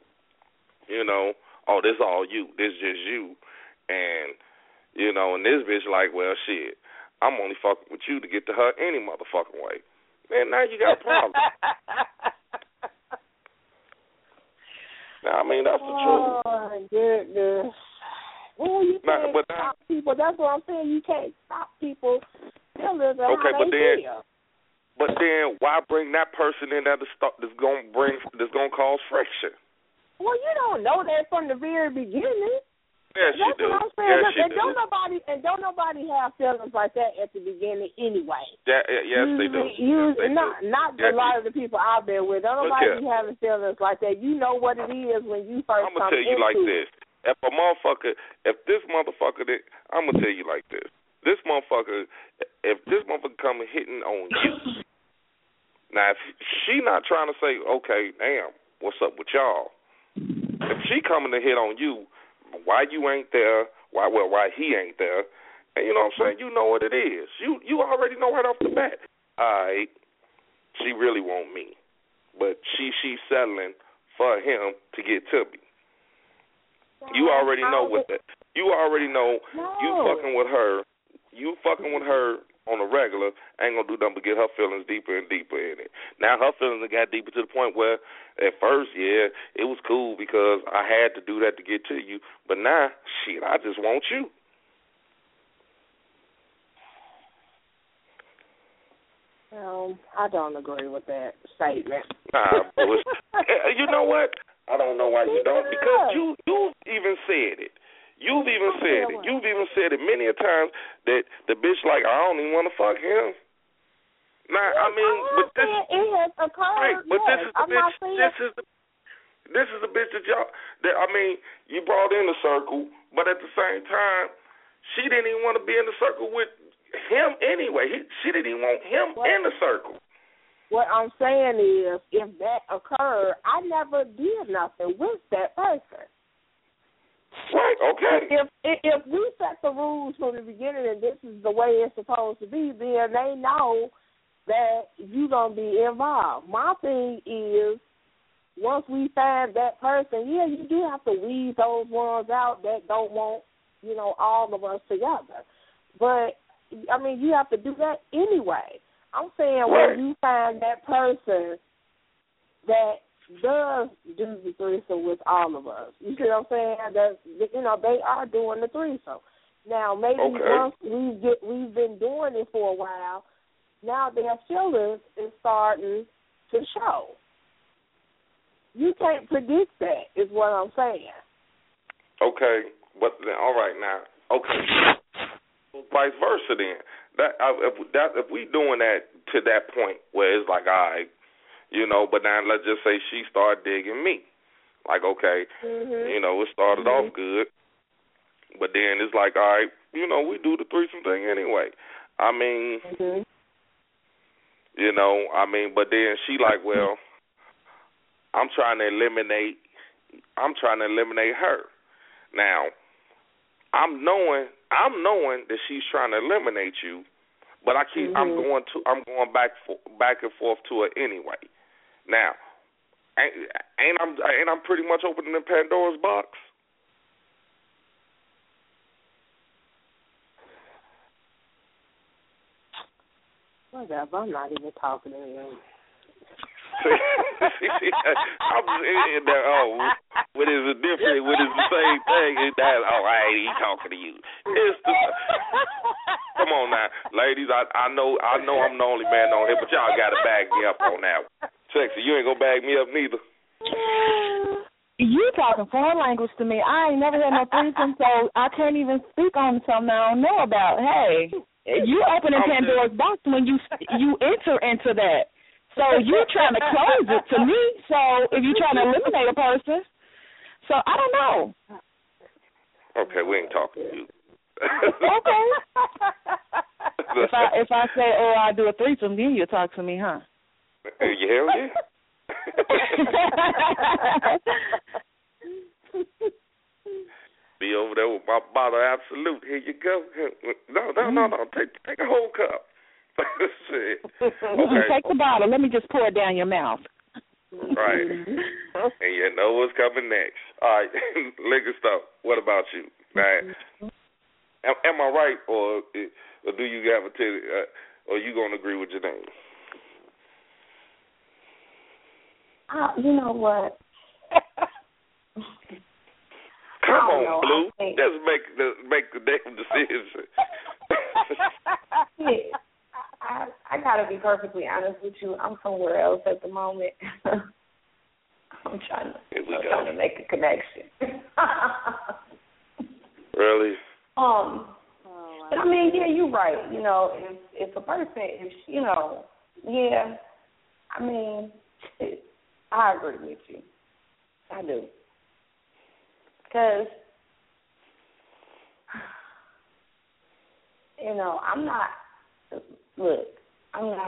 oh, this all you, this just you, and, and this bitch like, well, shit, I'm only fucking with you to get to her any motherfucking way. Man, now you got a problem. Now, I mean, that's the truth. Oh, my goodness. Well, you can't stop people. That's what I'm saying. You can't stop people feeling how they feel. But then, why bring that person in that's gonna cause friction? Well, you don't know that from the very beginning. Yes, you do. That's what I'm saying. Yes, don't nobody have feelings like that at the beginning anyway. Yes, they do. Not a lot of the people I've been with. Don't nobody be having feelings like that. You know what it is when you first come into it. I'm gonna tell you like this. I'm gonna tell you like this. If this motherfucker come hitting on you, now if she not trying to say, okay, damn, what's up with y'all? If she coming to hit on you, why you ain't there? Why he ain't there? And you know what I'm saying? You know what it is. You already know right off the bat. All right, she really want me, but she's settling for him to get to me. You already know what that. You already know you fucking with her. You fucking with her on a regular ain't gonna do nothing but get her feelings deeper and deeper in it. Now her feelings got deeper to the point where at first, yeah, it was cool because I had to do that to get to you, but now, shit, I just want you. I don't agree with that statement. Nah, you know what? I don't know why you don't, because you've even said it. You've even said it many a times that the bitch like, I don't even want to fuck him. Nah, I mean, but this it has occurred. Right, but yes. this is the bitch that y'all. That I mean, you brought in the circle, but at the same time, she didn't even want to be in the circle with him anyway. She didn't even want him in the circle. What I'm saying is, if that occurred, I never did nothing with that person. Right, okay. If we set the rules from the beginning and this is the way it's supposed to be, then they know that you're going to be involved. My thing is, once we find that person, yeah, you do have to weed those ones out that don't want, all of us together. But, I mean, you have to do that anyway. I'm saying when you find that person that does do the threesome with all of us, you see what I'm saying? That they are doing the threesome. Now maybe once we've been doing it for a while, now their feelings is starting to show. You can't predict that, is what I'm saying. Okay, but all right now. Okay, vice versa then. If we doing that to that point where it's like, all right, but now let's just say she started digging me. Like, okay, it started off good, but then it's like, all right, we do the threesome thing anyway. I mean, but then she like, well, I'm trying to eliminate her. Now, I'm knowing that she's trying to eliminate you, but I'm going back and forth to her anyway. Now, ain't I'm pretty much opening the Pandora's box? Whatever, I'm not even talking to you. What is it different? What is the same thing? All right, he talking to you. Come on now, ladies. I know I'm the only man on here, but y'all got to bag me up on that one. Sexy, you ain't gonna bag me up neither. You talking foreign language to me. I ain't never had no threesome, so I can't even speak on something I don't know about. Hey, you opening Pandora's box when you enter into that. So you're trying to close it to me. So if you're trying to eliminate a person, so I don't know. Okay, we ain't talking to you. Okay. If I say, I do a threesome, then you'll talk to me, huh? Hell yeah. Be over there with my bottle of Absolute. Here you go. No. Take a whole cup. Shit. Okay. Take the bottle. Let me just pour it down your mouth. Right. And you know what's coming next. All right. Liquor stuff. What about you? Now, am I right, or do you have a or you gonna agree with your name? You know what? Come on, Blue. Just make the damn decision. Yeah. I gotta be perfectly honest with you. I'm somewhere else at the moment. I'm trying to make a connection. Really? But I mean, yeah, you're right. If a person is, yeah. I mean, I agree with you. I do. Because, I'm not. Look, I'm not.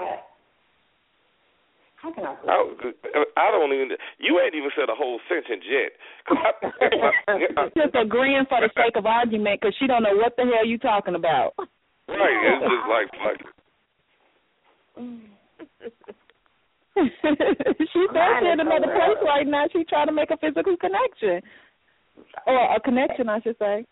How can I put it? I don't even. You ain't even said a whole sentence yet. Just agreeing for the sake of argument, because she don't know what the hell you talking about. Right. It's just like fuck. She's there in another place right now. She's trying to make a physical connection, or a connection, I should say.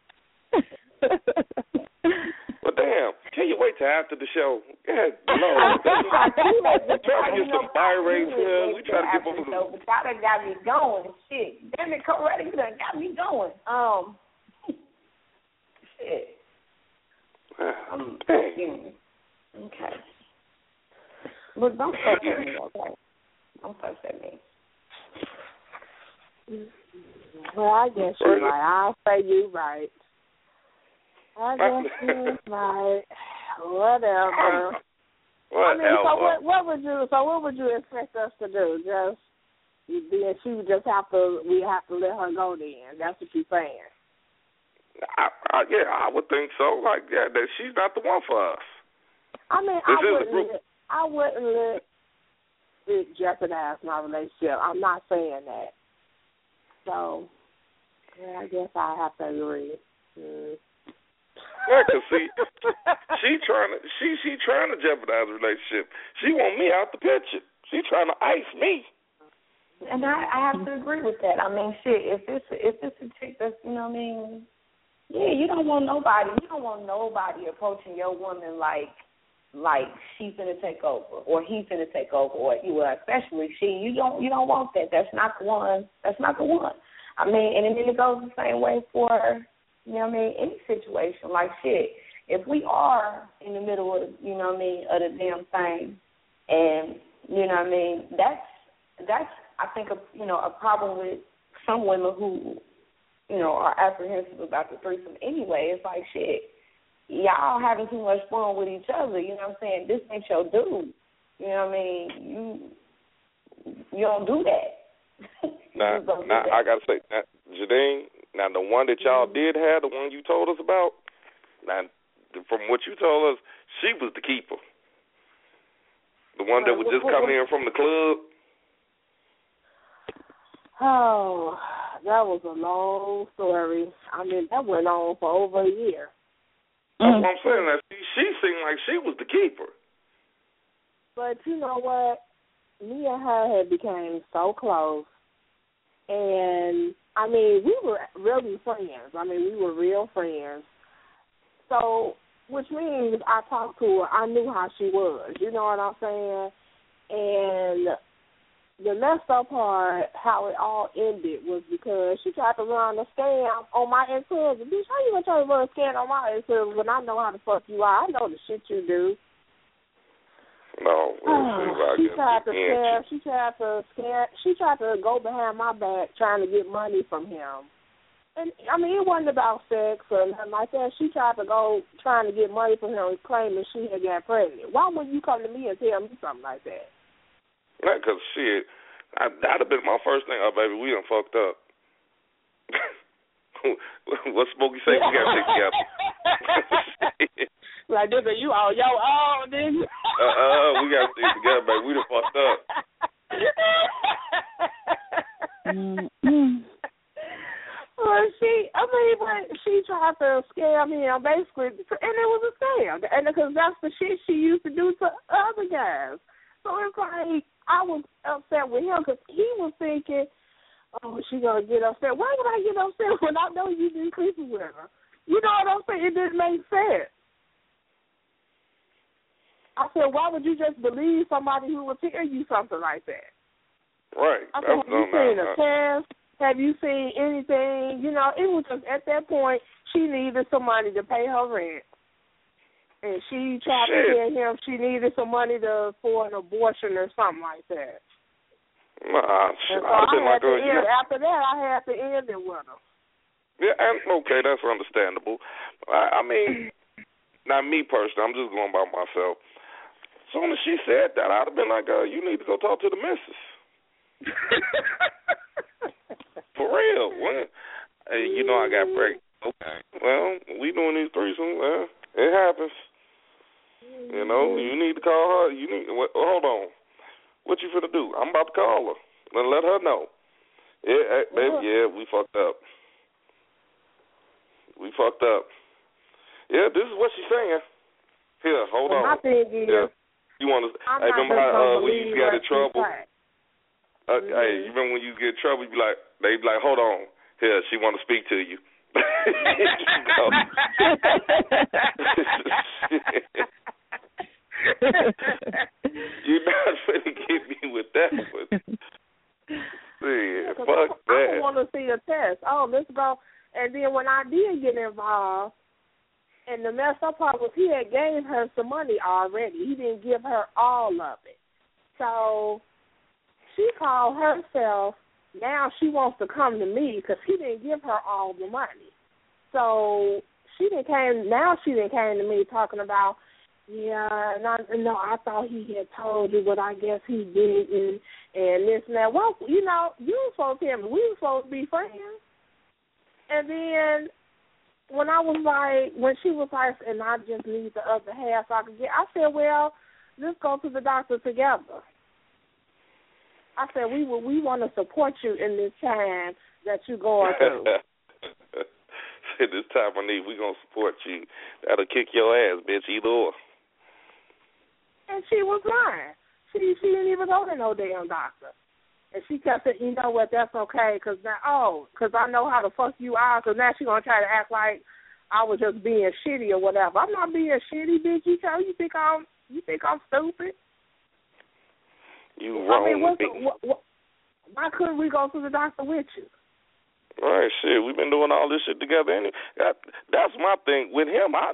Well, damn, can you wait till after the show? God, Lord. We're trying to get some fire rates here. We trying to get people. But y'all done got me going. Shit. Damn it, Coretta, you done got me going. Shit. Dang. Okay. Look, don't fuss at me, okay? Don't fuss at me. Well, I guess you're right. I'll say you're right. I guess you're right. Whatever. I mean, so what would you expect us to do? Just then we have to let her go then. That's what you're saying. I would think so. Like, that she's not the one for us. I mean, I wouldn't let it jeopardize my relationship. I'm not saying that. So, I guess I have to agree. Yeah, cause see, she trying to jeopardize the relationship. She want me out the picture. She trying to ice me. And I have to agree with that. I mean, shit, if it's a chick that's, you know what I mean, yeah, you don't want nobody approaching your woman like she's gonna take over or he's gonna take over or especially she. You don't want that. That's not the one. I mean, and then it goes the same way for, you know what I mean, any situation. Like, shit, if we are in the middle of, you know what I mean, of the damn thing, and, you know what I mean, that's I think, a problem with some women who, you know, are apprehensive about the threesome anyway. It's like, shit, y'all having too much fun with each other, you know what I'm saying? This ain't your dude. You know what I mean? You don't do that. Now, I got to say, Jadine, now the one that y'all did have, the one you told us about, now, from what you told us, she was the keeper. The one that would just come in from the club. Oh, that was a long story. I mean, that went on for over a year. That's what I'm saying. That she seemed like she was the keeper. But you know what? Me and her had became so close. And, I mean, we were really friends. I mean, we were real friends. So, which means I talked to her. I knew how she was. You know what I'm saying? And the messed up part, how it all ended, was because she tried to run a scam on my ex-husband. Bitch, how you going to try to run a scam on my ex-husband when I know how the fuck you are? I know the shit you do. No, she tried to go behind my back trying to get money from him. And, I mean, it wasn't about sex or nothing like that. She tried to go trying to get money from him claiming she had got pregnant. Why wouldn't you come to me and tell me something like that? Because, shit, that'd have been my first thing. Oh, baby, we done fucked up. What Smokey say? We got to stick together. Like, nigga, you on your own, nigga. We got to stick together, baby. We done fucked up. Well, she tried to scam him, basically, and it was a scam. And because that's the shit she used to do to other guys. So it's like, I was upset with him because he was thinking, oh, she going to get upset. Why would I get upset when I know you been creeping with her? You know what I'm saying? It didn't make sense. I said, why would you just believe somebody who would tell you something like that? Right. I said, have you seen a test? Have you seen anything? You know, it was just at that point she needed some money to pay her rent. And she tried to tell him she needed some money for an abortion or something like that. Nah, so after that, I had to end it with her. Yeah, okay, that's understandable. I mean, not me personally, I'm just going by myself. As soon as she said that, I'd have been like, you need to go talk to the missus. For real. Well, hey, you know I got pregnant. Okay. Well, we doing these threesomes. Well, it happens. You know, you need to call her. Hold on. What you finna do? I'm about to call her and let her know. Yeah, baby, we fucked up. Yeah, this is what she's saying. Here, hold on. My thing is, you want to? Hey, remember how when you got in trouble? Hey, you remember when you get in trouble? They be like, hold on. Here, she want to speak to you. You're not finna get me with that one. Yeah, fuck that. I want to see a test. Oh, let's go. And then when I did get involved, and the messed up part was he had gave her some money already. He didn't give her all of it. So she called herself. Now she wants to come to me because he didn't give her all the money. So she didn't came to me talking about, yeah, no, I thought he had told you, but I guess he didn't, and this and that. Well, you were supposed to tell me. We were supposed to be friends. And then when she was like, and I just need the other half I could get, I said, well, let's go to the doctor together. I said, we want to support you in this time that you're going through. Say this time of need, we're going to support you. That'll kick your ass, bitch, either or. And she was lying. She didn't even go to no damn doctor. And she kept saying, you know what, that's okay, because I know how the fuck you are, so now she's going to try to act like I was just being shitty or whatever. I'm not being shitty, bitch. You think I'm stupid? You wrong. Why couldn't we go to the doctor with you? Right, shit. We've been doing all this shit together. That's my thing. With him, I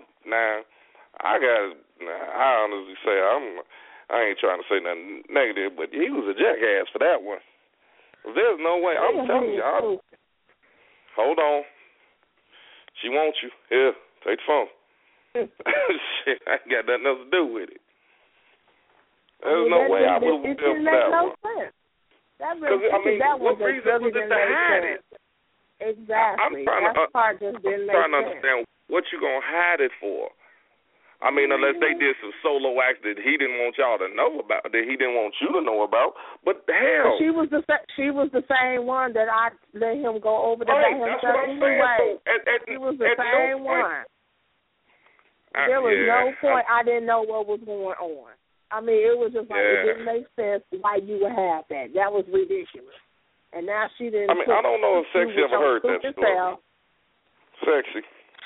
honestly say, I ain't trying to say nothing negative, but he was a jackass for that one. There's no way. I'm telling you. Hold on. She wants you. Here, take the phone. Shit, I ain't got nothing else to do with it. There's no way I would have filled for that one. Sense. What reason was it to hide it? Exactly. That part just didn't make sense. I'm trying to understand what you going to hide it for. I mean, unless they did some solo acts that he didn't want y'all to know about, that he didn't want you to know about. But hell, she was the same one that I let him go over there by himself anyway. She was the same one. There was no point. I didn't know what was going on. I mean, it was just like it didn't make sense why you would have that. That was ridiculous. And now she didn't. I mean, I don't know if Sexy ever heard that story. Sexy.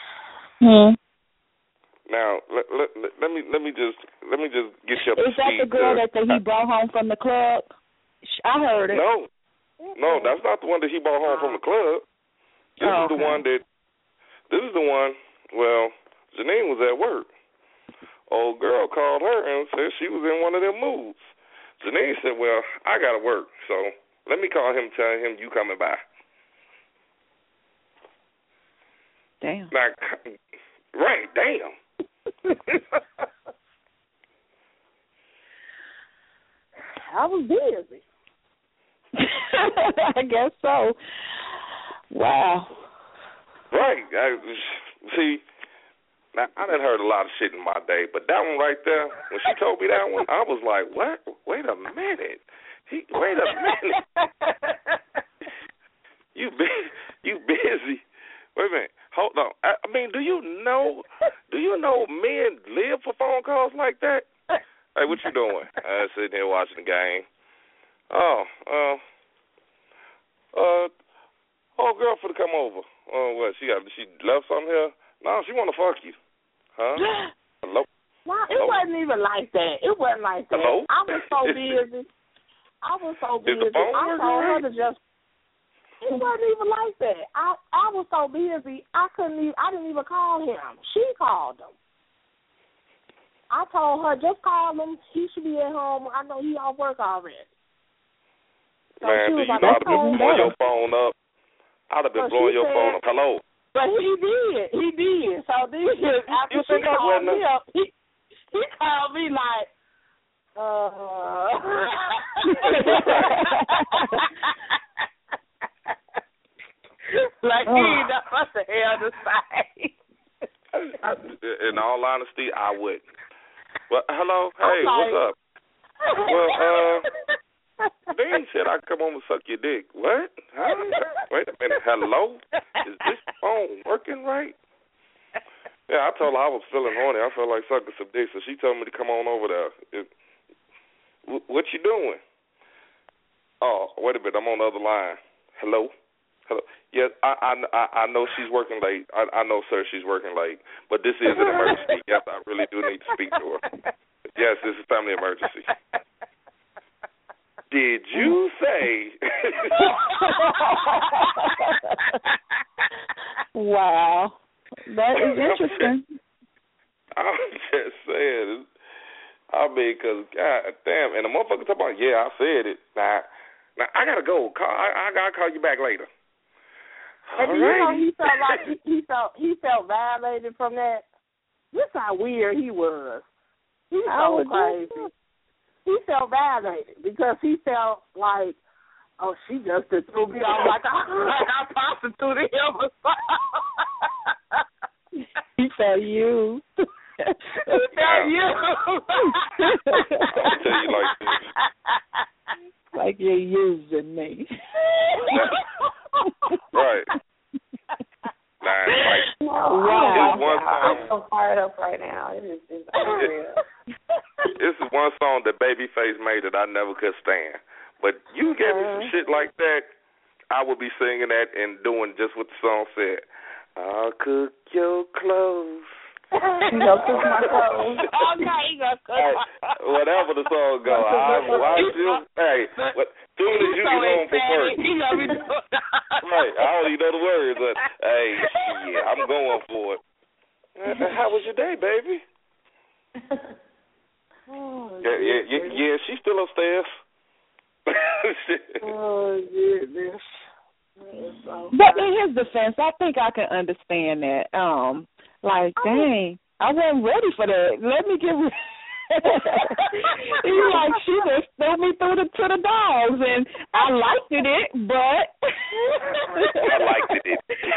Now let me just get you up to speed. Is that the girl that he brought home from the club? I heard it. No, that's not the one that he brought home from the club. This is the one that. This is the one. Well, Janine was at work. Old girl called her and said she was in one of them moods. Janine said, well, I got to work, so let me call him and tell him you coming by. Damn. Now, right, damn. I was busy. I guess so. Wow. Right. See, now, I done heard a lot of shit in my day, but that one right there, when she told me that one, I was like, what? Wait a minute. Wait a minute. You busy. Wait a minute. Hold on. I mean, do you know men live for phone calls like that? Hey, what you doing? Sitting here watching the game. Girl for to come over. What? She left something here? No, she want to fuck you. Huh? Hello? No, it wasn't even like that. It wasn't like that. Hello? I was so busy. I told her to just. It wasn't even like that. I was so busy. I didn't even call him. She called him. I told her just call him. He should be at home. I know he off work already. So man, do you know I'd have been blowing your phone up? I'd have been blowing your phone up. Hello. But he did. So then after she called me up, he called me like, like he didn't know what the hell to say. In all honesty, I wouldn't. Well, hello, hey, what's up? Well, Dean said I could come home and suck your dick. What? Huh? Wait a minute. Hello? Is this phone working right? Yeah, I told her I was feeling horny. I felt like sucking some dick, so she told me to come on over there. What you doing? Oh, wait a minute. I'm on the other line. Hello? Yes, I know she's working late. I know, sir, she's working late. But this is an emergency. Yes, I really do need to speak to her. Yes, this is a family emergency. Did you say? Wow. That is interesting. I'm just saying. I I mean, because, God damn, and the motherfucker talking about, yeah, I said it. Now I got to go. I got to call you back later. And do you know he felt like he felt violated from that? This how weird he was. He was so crazy. He felt violated because he felt like, oh, she just threw me off like I prostituted him or something. He felt used. He felt used. I'll tell you like this. Like you're using me. Right. Nah, like, wow. One song, I'm so fired up right now. It is unreal. This is one song that Babyface made that I never could stand. But you gave me some shit like that, I would be singing that and doing just what the song said. I'll cook your clothes. You gonna cook my clothes? Okay, you gonna cook my clothes. Whatever the song go, I watch you. Hey, soon as you get home from work. Right, I don't even know the words, but hey, yeah, I'm going for it. How was your day, baby? Yeah, she's still upstairs. Oh, goodness. But in his defense, I think I can understand that. Like, dang, I wasn't ready for that. Let me get rid. He's like, she just threw me to the dogs, and I liked it, but I liked it.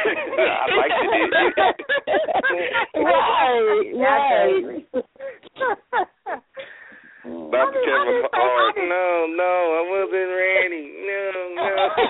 Right. Dr. Kevin Hart, no, I wasn't ready. No.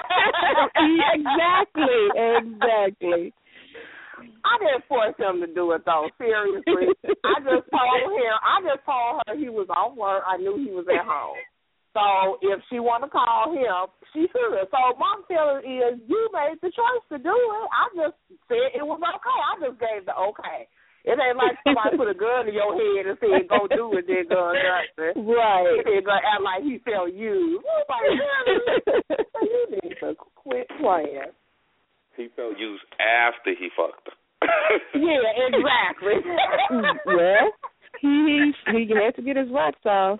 Exactly. I didn't force him to do it, though, seriously. I just told her he was off work. I knew he was at home. So if she want to call him, she should. So my feeling is you made the choice to do it. I just said it was okay. I just gave the okay. It ain't like somebody put a gun in your head and said, go do it, then gun nothing. Right. They're going to act like he felt used. Like, you need to quit playing. He felt used after he fucked her. Yeah, exactly. Well, he had to get his rocks off.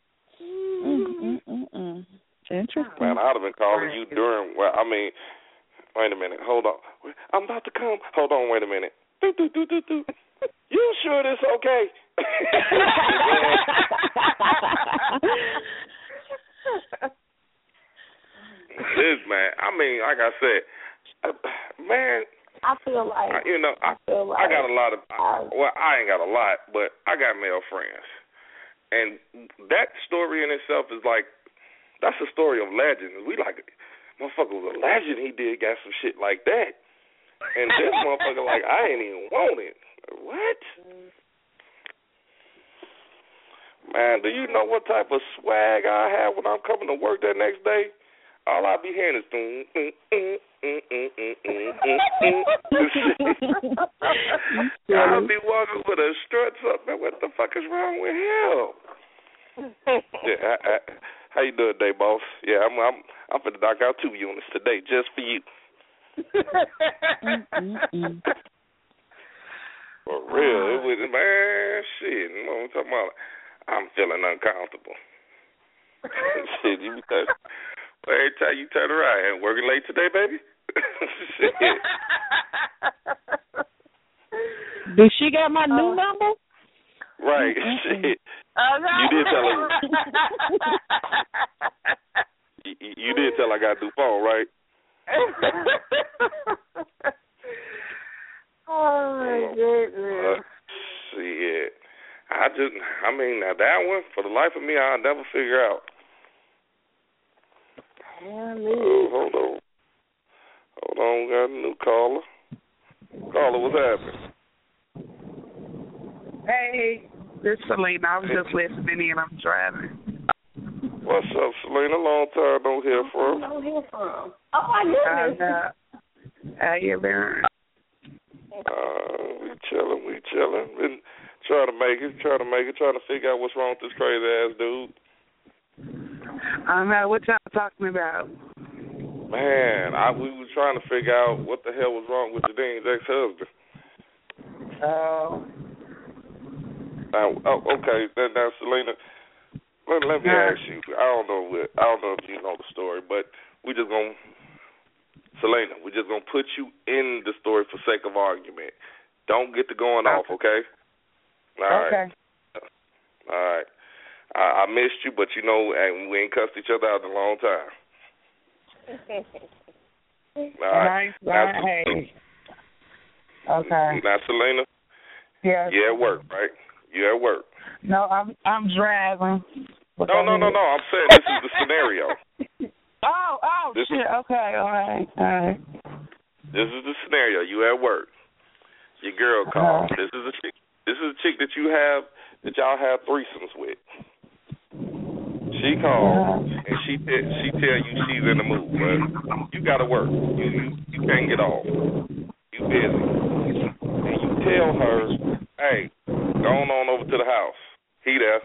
Interesting. Man, I'd have been calling you during. Well, I mean, wait a minute. Hold on. I'm about to come. Hold on. Wait a minute. You sure this okay? This man. I mean, like I said, man. I feel like I got a lot of. I ain't got a lot, but I got male friends, and that story in itself is like, that's a story of legends. We like, motherfucker was a legend. He got some shit like that, and this motherfucker like, I ain't even want it. What? Man, do you know what type of swag I have when I'm coming to work that next day? All I be hearing is I'll be walking with a struts up, man. What the fuck is wrong with him? Yeah, how you doing today, boss? Yeah, I'm finna knock out 2 units today just for you. For real, it was, man, shit. You know what I'm talking about? I'm feeling uncomfortable. Shit, you because every time you turn around, ain't working late today, baby? Shit. Did she get my new number? Right. Shit. You did tell her. You did tell her I got a new phone, right? Oh, my goodness. Shit. I mean, now that one, for the life of me, I'll never figure out. Hold on. We got a new caller. Caller, what's happening? Hey, this is Selena. I was just listening in. I'm driving. What's up, Selena? Long time don't hear from. Oh, my goodness. How you been? We chilling. Been trying to make it, trying to figure out what's wrong with this crazy ass dude. I don't know. What y'all talking about? Man, we were trying to figure out what the hell was wrong with Jadine's ex-husband. Okay. Now, Selena, let me ask you. I don't know if you know the story, but we're just gonna put you in the story for sake of argument. Don't get to going off, okay? All right. All right. I missed you, but and we ain't cussed each other out in a long time. All right. Hey. Okay. Now, Selena. Yeah. You at work, right? You at work? No, I'm driving. No. I'm saying this is the scenario. Shit. Okay. All right. This is the scenario. You at work. Your girl called. This is a chick that y'all have threesomes with. She called and she tell you she's in the mood, but you gotta work. You can't get off. You busy. And you tell her, hey, go on over to the house. He there.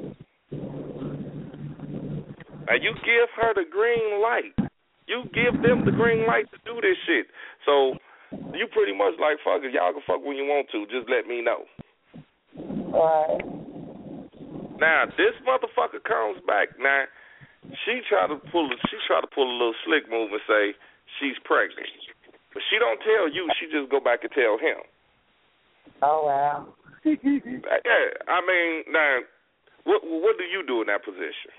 And you give her the green light. You give them the green light to do this shit. So you pretty much like, fuck it, y'all can fuck when you want to. Just let me know. All right. Now this motherfucker comes back. Now she try to pull a little slick move and say she's pregnant, but she don't tell you. She just go back and tell him. Oh wow. Yeah, I mean, now what do you do in that position?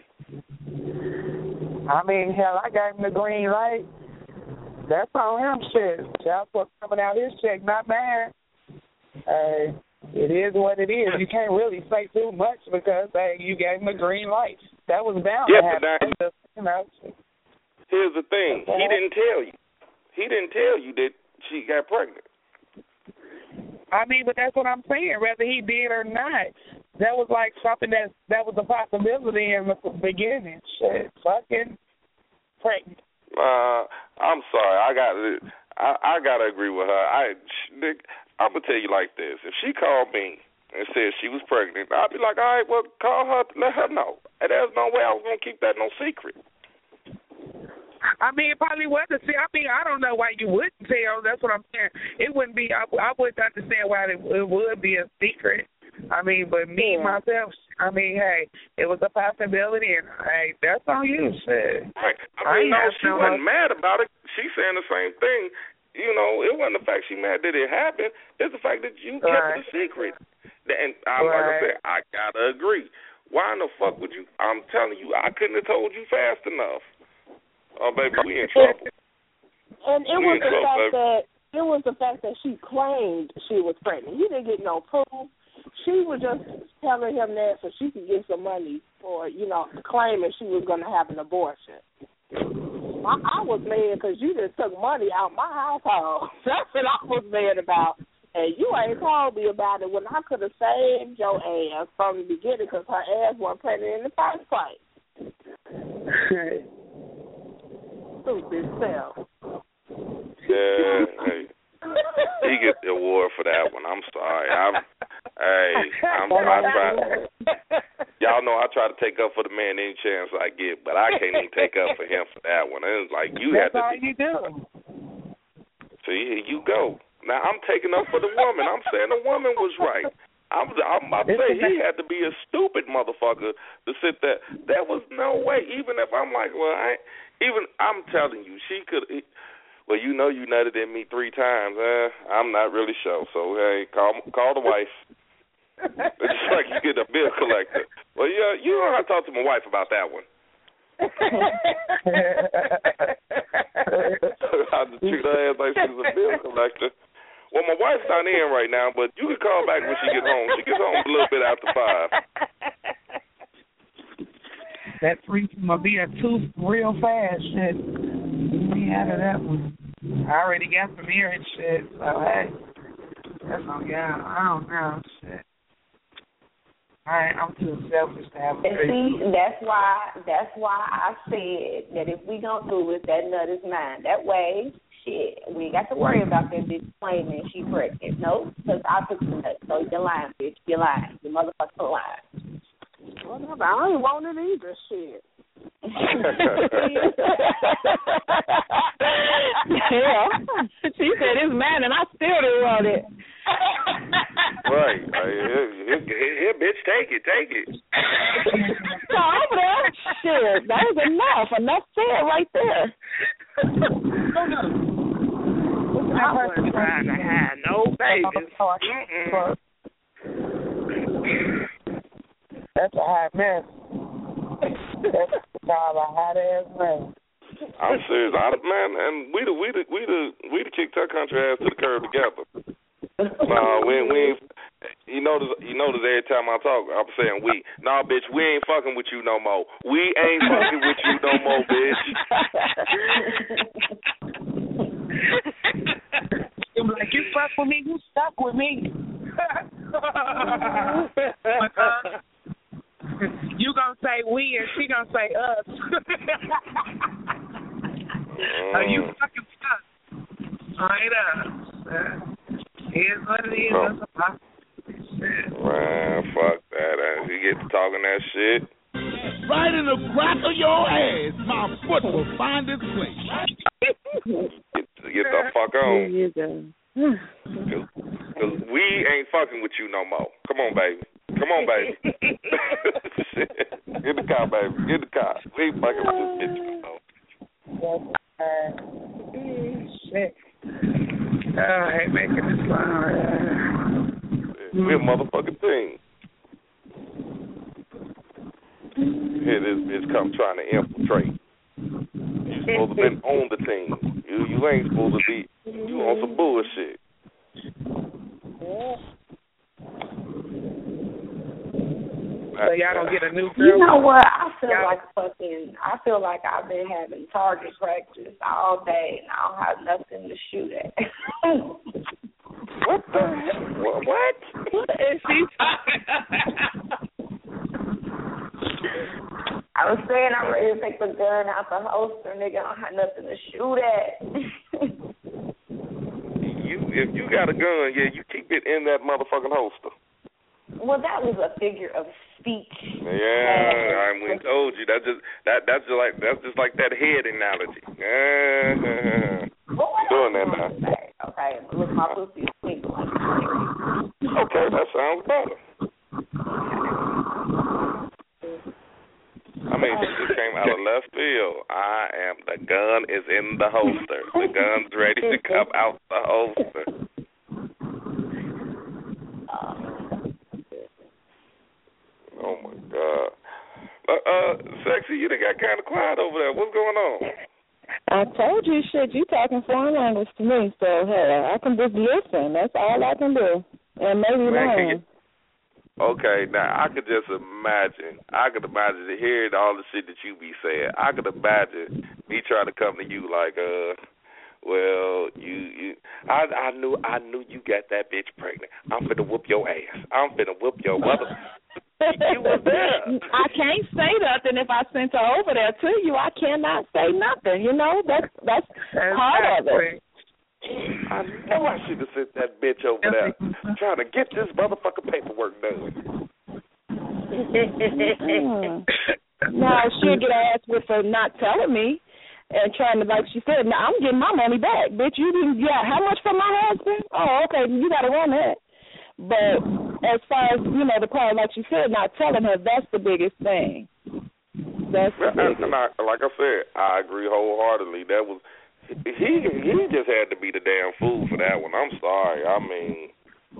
I mean, hell, I gave him the green light. That's on him, shit. Y'all for coming out his check, not mine. It is what it is. You can't really say too much because you gave him a green light. That was bound to happen. Here's the thing. He didn't tell you. He didn't tell you that she got pregnant. I mean, but that's what I'm saying. Whether he did or not, that was like something that was a possibility in the beginning. Shit, fucking pregnant. I'm sorry. I gotta agree with her. I'm gonna tell you like this: if she called me and said she was pregnant, I'd be like, all right, well, call her, let her know. And there's no way I was gonna keep that no secret. I mean, it probably wasn't. See, I mean, I don't know why you wouldn't tell. That's what I'm saying. It wouldn't be. I wouldn't understand why it would be a secret. I mean, but me myself, I mean, hey, it was a possibility, and hey, that's on you, shit. Right. I mean, no, she wasn't mad about it. She's saying the same thing. You know, it wasn't the fact she mad that it happened. It's the fact that you kept it a secret. And like I said, I gotta agree. Why in the fuck would you? I'm telling you, I couldn't have told you fast enough. Oh, baby, we in trouble. And it was the fact that she claimed she was pregnant. He didn't get no proof. She was just telling him that so she could get some money for, claiming she was going to have an abortion. I was mad because you just took money out my household. That's what I was mad about. And you ain't told me about it when I could have saved your ass from the beginning because her ass wasn't pregnant in the first place. Stupid self. Yeah, hey. He gets the award for that one. I'm sorry. Y'all know I try to take up for the man any chance I get, but I can't even take up for him for that one. It was like you had to. That's all you do. See, here you go. Now I'm taking up for the woman. I'm saying the woman was right. I'm about to say he had to be a stupid motherfucker to sit there. There was no way. Even if I'm like, well, I'm telling you, she could. Well, you know you nutted in me 3 times. I'm not really sure. So, hey, call the wife. It's just like you get a bill collector. Well, yeah, you don't have to talk to my wife about that one. I have to treat her ass like she's a bill collector. Well, my wife's not in right now, but you can call back when she gets home. She gets home a little bit after 5. That threesome will be a 2 real fast, shit. We out of that one. I already got some ear and shit, so hey, that's on y'all. I don't know, shit. I'm too selfish to have a see, that's why I said that if we don't do it, that nut is mine. That way, shit, we ain't got to worry about that bitch claiming she pregnant. No, because I took the nut. So you're lying, bitch. You're lying. You motherfucker lying. Whatever. I ain't want it either, shit. Yeah. She said it's mine and I still didn't want it. Right. Here, bitch, take it. So over there, shit, that was enough. Enough said right there. I wasn't trying to have no babies. That's a hot mess. That's a hot ass mess. I'm serious, man, and we the kicked her country ass to the curb together. Nah, we ain't. You notice every time I talk, I'm saying we. Nah, bitch, we ain't fucking with you no more. We ain't fucking with you no more, bitch. I'm like, you fuck with me, you stuck with me. You gonna say we and she gonna say us. Are you fucking stuck? Straight up. Here's what it is. Man, fuck that. You get to talking that shit. Right in the crack of your ass, my foot will find its place. Get the fuck on. Cause we ain't fucking with you no more. Come on, baby. Get the car, baby. Get the car. We ain't fucking with this bitch no more. Shit. I ain't making this line. We're a motherfucking team. Here this bitch come trying to infiltrate. You supposed to be on the team. You ain't supposed to be. You on some bullshit. So y'all don't get a new girl? You know what? I feel like I've been having target practice all day and I don't have nothing to shoot at. What the hell? What? What is she talking I was saying I'm ready to take the gun out the holster, nigga. I don't have nothing to shoot at. If you got a gun, yeah, you keep it in that motherfucking holster. Well, that was a figure of speech. Yeah, I told you that's just like that head analogy. Doing that now. Okay, look, my pussy is pink. Okay, that sounds better. I mean, she just came out of left field. The gun is in the holster. The gun's ready to come out the holster. Oh my God. Sexy, you done got kind of quiet over there. What's going on? I told you, shit, you talking foreign language to me, so hey, I can just listen. That's all I can do. And maybe learn. Okay, now I could just imagine. I could imagine to hear all the shit that you be saying. I could imagine me trying to come to you like, well, I knew you got that bitch pregnant. I'm finna whoop your ass. I'm finna whoop your mother. You was there. I can't say nothing if I sent her over there to you. I cannot say nothing. You know, that's part of it. I know I should have sent that bitch over there trying to get this motherfucking paperwork done. No, she'll get her ass with for not telling me and trying to, like she said, now I'm getting my money back. Bitch, you didn't get how much from my husband? Oh, okay, you got to run that. But as far as, you know, the part, like you said, not telling her, that's the biggest thing. That's the biggest. Like I said, I agree wholeheartedly. That was, he just had to be the damn fool for that one. I'm sorry. I mean,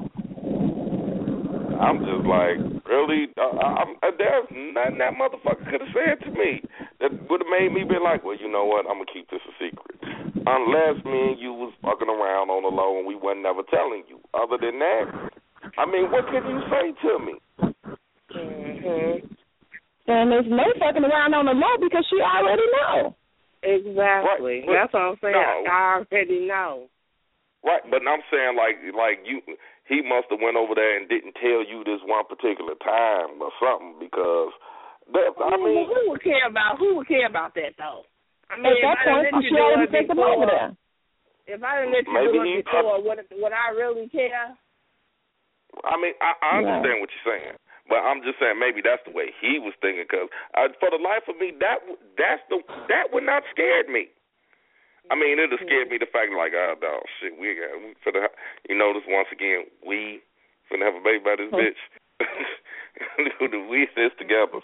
I'm just like, really? There's nothing that motherfucker could have said to me that would have made me be like, well, you know what? I'm going to keep this a secret. Unless me and you was fucking around on the low and we wasn't never telling you. Other than that, I mean, what could you say to me? Mm-hmm. And there's no fucking around on the low because she already know. Exactly. Right. That's what I'm saying. No. I already know. Right, but I'm saying like you, he must have went over there and didn't tell you this one particular time or something because that. I mean, who would care about that though? I mean, at that point, she already sent them over there. If I didn't let you do it before, would I really care? I mean, I understand what you're saying, but I'm just saying maybe that's the way he was thinking. Because for the life of me, that would not scared me. I mean, it would scared me the fact like, oh no, shit, we finna, you notice once again, we finna have a baby by this bitch. We exist together.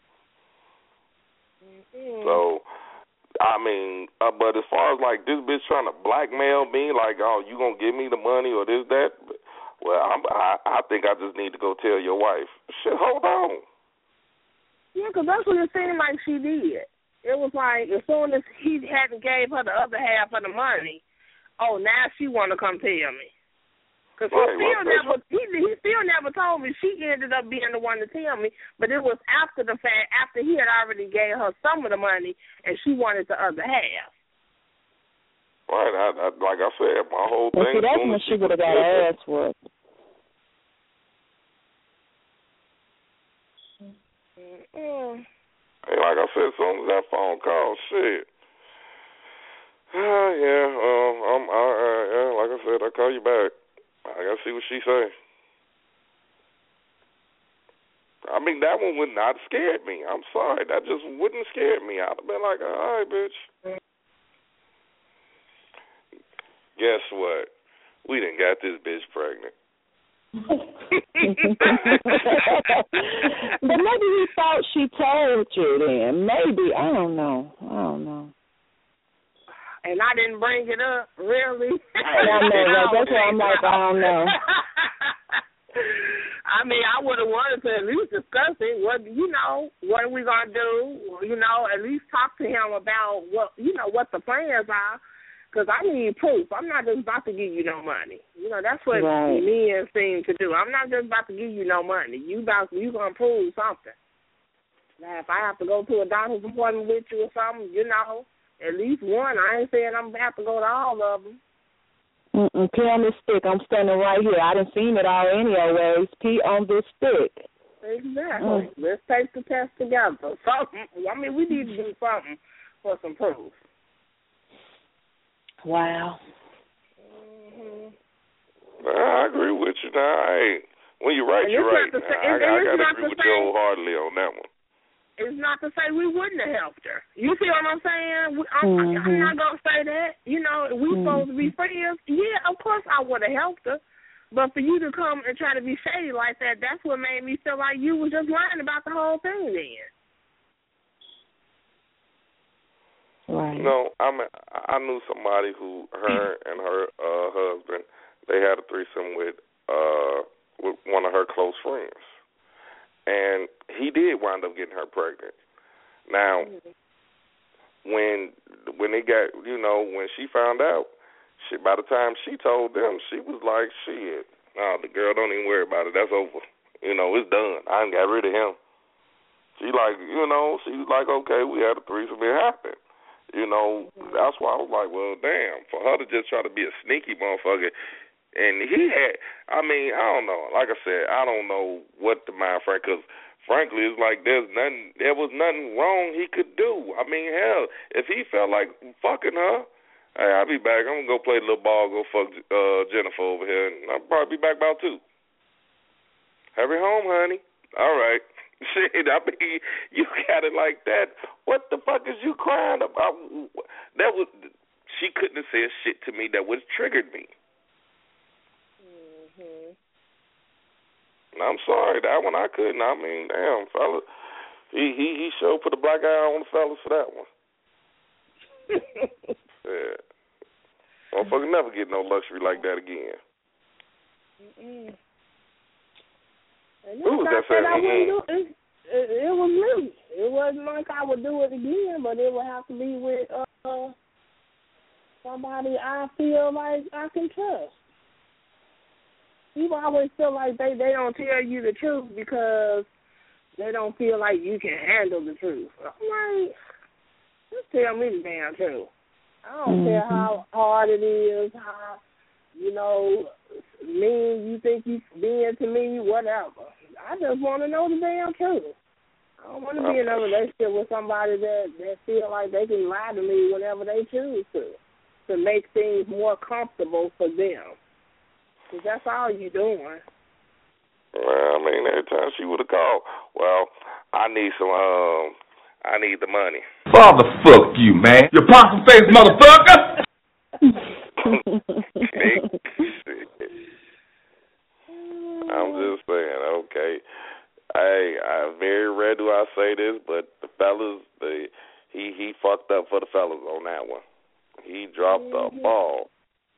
So, I mean, but as far as like this bitch trying to blackmail me, like, oh, you gonna give me the money or this, that, well, I think I just need to go tell your wife. Shit, hold on. Yeah, because that's what it seemed like she did. It was like as soon as he hadn't gave her the other half of the money, oh, now she want to come tell me. Because he still never told me. She ended up being the one to tell me, but it was after the fact, after he had already gave her some of the money, and she wanted the other half. Right, like I said, my whole thing. See, that's when she would have got her ass whooped. Hey, like I said, as soon as that phone call, shit. Like I said, I'll call you back. I gotta see what she say. I mean, that one would not scare me. I'm sorry, that just wouldn't scare me. I'd have been like, all right, bitch. Guess what? We done got this bitch pregnant. But maybe he thought she told you then. Maybe. I don't know. And I didn't bring it up, really. That's why I'm like, I don't know. I mean, I would have wanted to at least discuss it. What are we gonna do? At least talk to him about what the plans are. Because I need proof. I'm not just about to give you no money. That's what men seem to do. I'm not just about to give you no money. You gonna prove something. Now, if I have to go to a doctor's appointment with you or something, at least one. I ain't saying I'm about to go to all of them. Pee on this stick. I'm standing right here. I done seen it all anyways. Pee on this stick. Exactly. Let's take the test together. Something. I mean, we need to do something for some proof. Wow. I agree with you now. When you're right, you're right. I got to agree with you wholeheartedly on that one. It's not to say we wouldn't have helped her. You see what I'm saying? I'm not going to say that. We supposed to be friends. Yeah, of course I would have helped her. But for you to come and try to be shady like that, that's what made me feel like you was just lying about the whole thing then. Right. I knew somebody who, her and her husband, they had a threesome with one of her close friends. And he did wind up getting her pregnant. Now, when they got, when she found out, by the time she told them, she was like, shit, no, the girl, don't even worry about it. That's over. It's done. I done got rid of him. She like, she was like, okay, we had a threesome. It happened. That's why I was like, well, damn, for her to just try to be a sneaky motherfucker. And he had, I don't know. Like I said, I don't know what the mind frame, because frankly, it's like there was nothing wrong he could do. I mean, hell, if he felt like fucking her, hey, I'll be back. I'm going to go play a little ball, go fuck Jennifer over here, and I'll probably be back about 2. Hurry home, honey. All right. Shit, I mean, you got it like that. What the fuck is you crying about? She couldn't have said shit to me that would have triggered me. I'm sorry, that one I couldn't. I mean, damn, fella. He sure put a black eye on the fellas for that one. Yeah. Motherfucker never get no luxury like that again. Who was that saying? It was me. It wasn't like I would do it again, but it would have to be with somebody I feel like I can trust. People always feel like they don't tell you the truth because they don't feel like you can handle the truth. I'm like, just tell me the damn truth. I don't care how hard it is, how, mean you think you being to me, whatever. I just want to know the damn truth. I don't want to be in a relationship with somebody that feel like they can lie to me whenever they choose to make things more comfortable for them. Because that's all you're doing. Well, I mean, every time she would have called, well, I need the money. Father, fuck you, man. You possum face motherfucker. I'm just saying, okay. do I say this, but the fellas, he fucked up for the fellas on that one. He dropped the ball.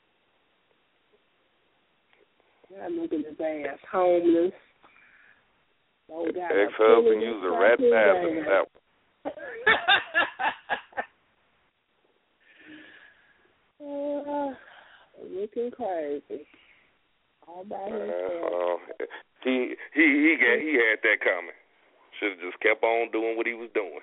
Yeah, look at his ass, homeless. Ex-husband used a rat bastard in that one. Looking crazy. All by himself. He had that coming. Should have just kept on doing what he was doing.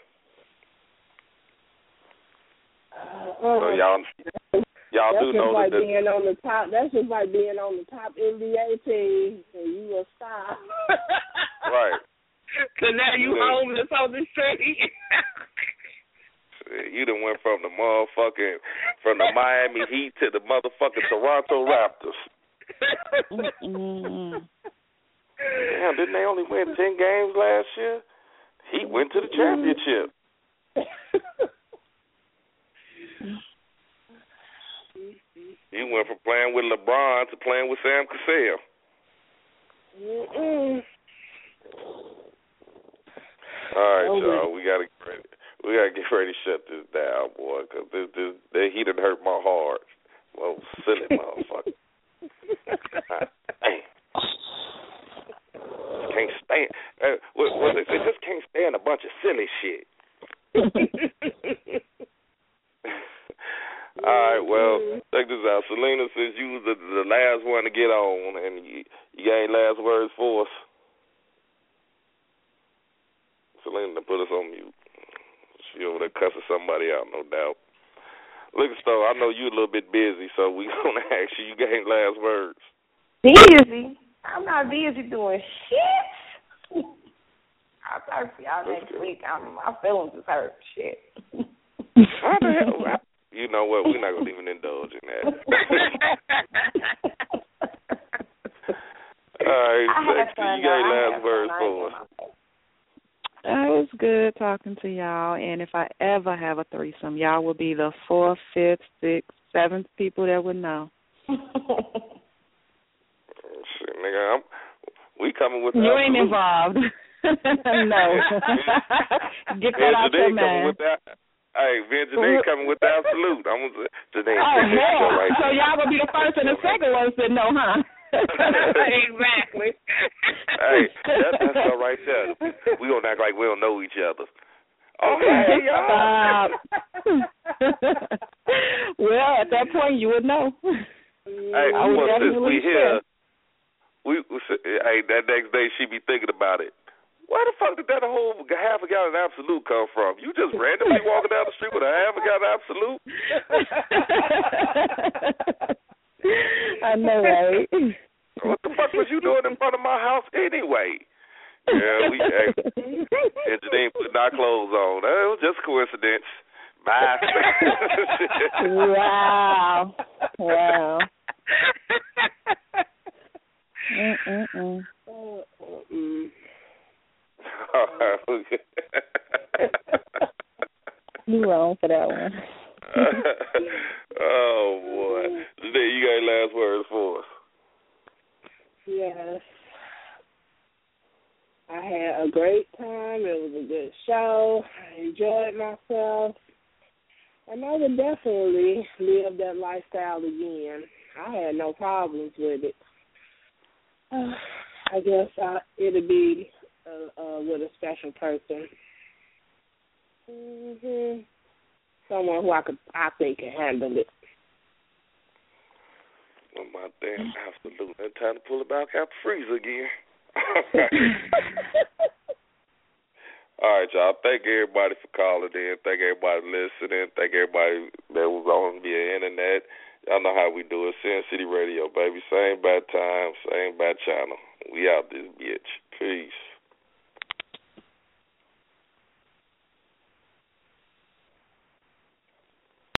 So y'all do know like that. Being on the top. That's just like being on the top NBA team and you a star. Right. So now you homeless on the street. You done went from the Miami Heat to the motherfucking Toronto Raptors. Damn, didn't they only win 10 games last year? He went to the championship. He went from playing with LeBron to playing with Sam Cassell. All right, y'all. We gotta get ready to shut this down, boy, because he done hurt my heart. Well, silly motherfucker. Damn. Can't stand. They just can't stand a bunch of silly shit. All right, well, check this out. Selena, since you was the last one to get on, and you got any last words for us? Selena, put us on mute. She over there cussing somebody out, no doubt. Liquor Store, I know you a little bit busy, so we gonna ask you. You got any last words? Busy? I'm not busy doing shit. I'll talk to y'all next week. My feelings is hurt. Shit. How the hell? You know what? We're not going to even indulge in that. All right, Sexy, you got any last words for us? It was good talking to y'all, and if I ever have a threesome, y'all will be the 4th, 5th, 6th, 7th people that would know. Shit, nigga, we coming with you ain't involved. No. Get that out your mind. Hey, Janae coming with the absolute. Janae, right. So y'all gonna be the first and the second ones that know, huh? Exactly. Hey, that's all right there. We gonna act like we don't know each other. Okay, y'all. Well, at that point, you would know. Hey, since we here, that next day she be thinking about it. Where the fuck did that whole half a gallon Absolute come from? You just randomly walking down the street with a half a gallon Absolute? I know, right? What the fuck was you doing in front of my house anyway? Yeah, and Janine putting our clothes on. It was just coincidence. Bye. Wow. You wrong for that one. Oh boy. Today you got any last words for us? Yes. I had a great time. It was a good show. I enjoyed myself. And I would definitely live that lifestyle again. I had no problems with it. I guess it'll be with a special person. Someone who I think can handle it. Well, my damn Absolute. It's time to pull it back out the freezer again. All right, y'all. Thank everybody for calling in. Thank everybody listening. Thank everybody that was on via internet. Y'all know how we do it. Sin City Radio, baby. Same bad time, same bad channel. We out this bitch. Peace.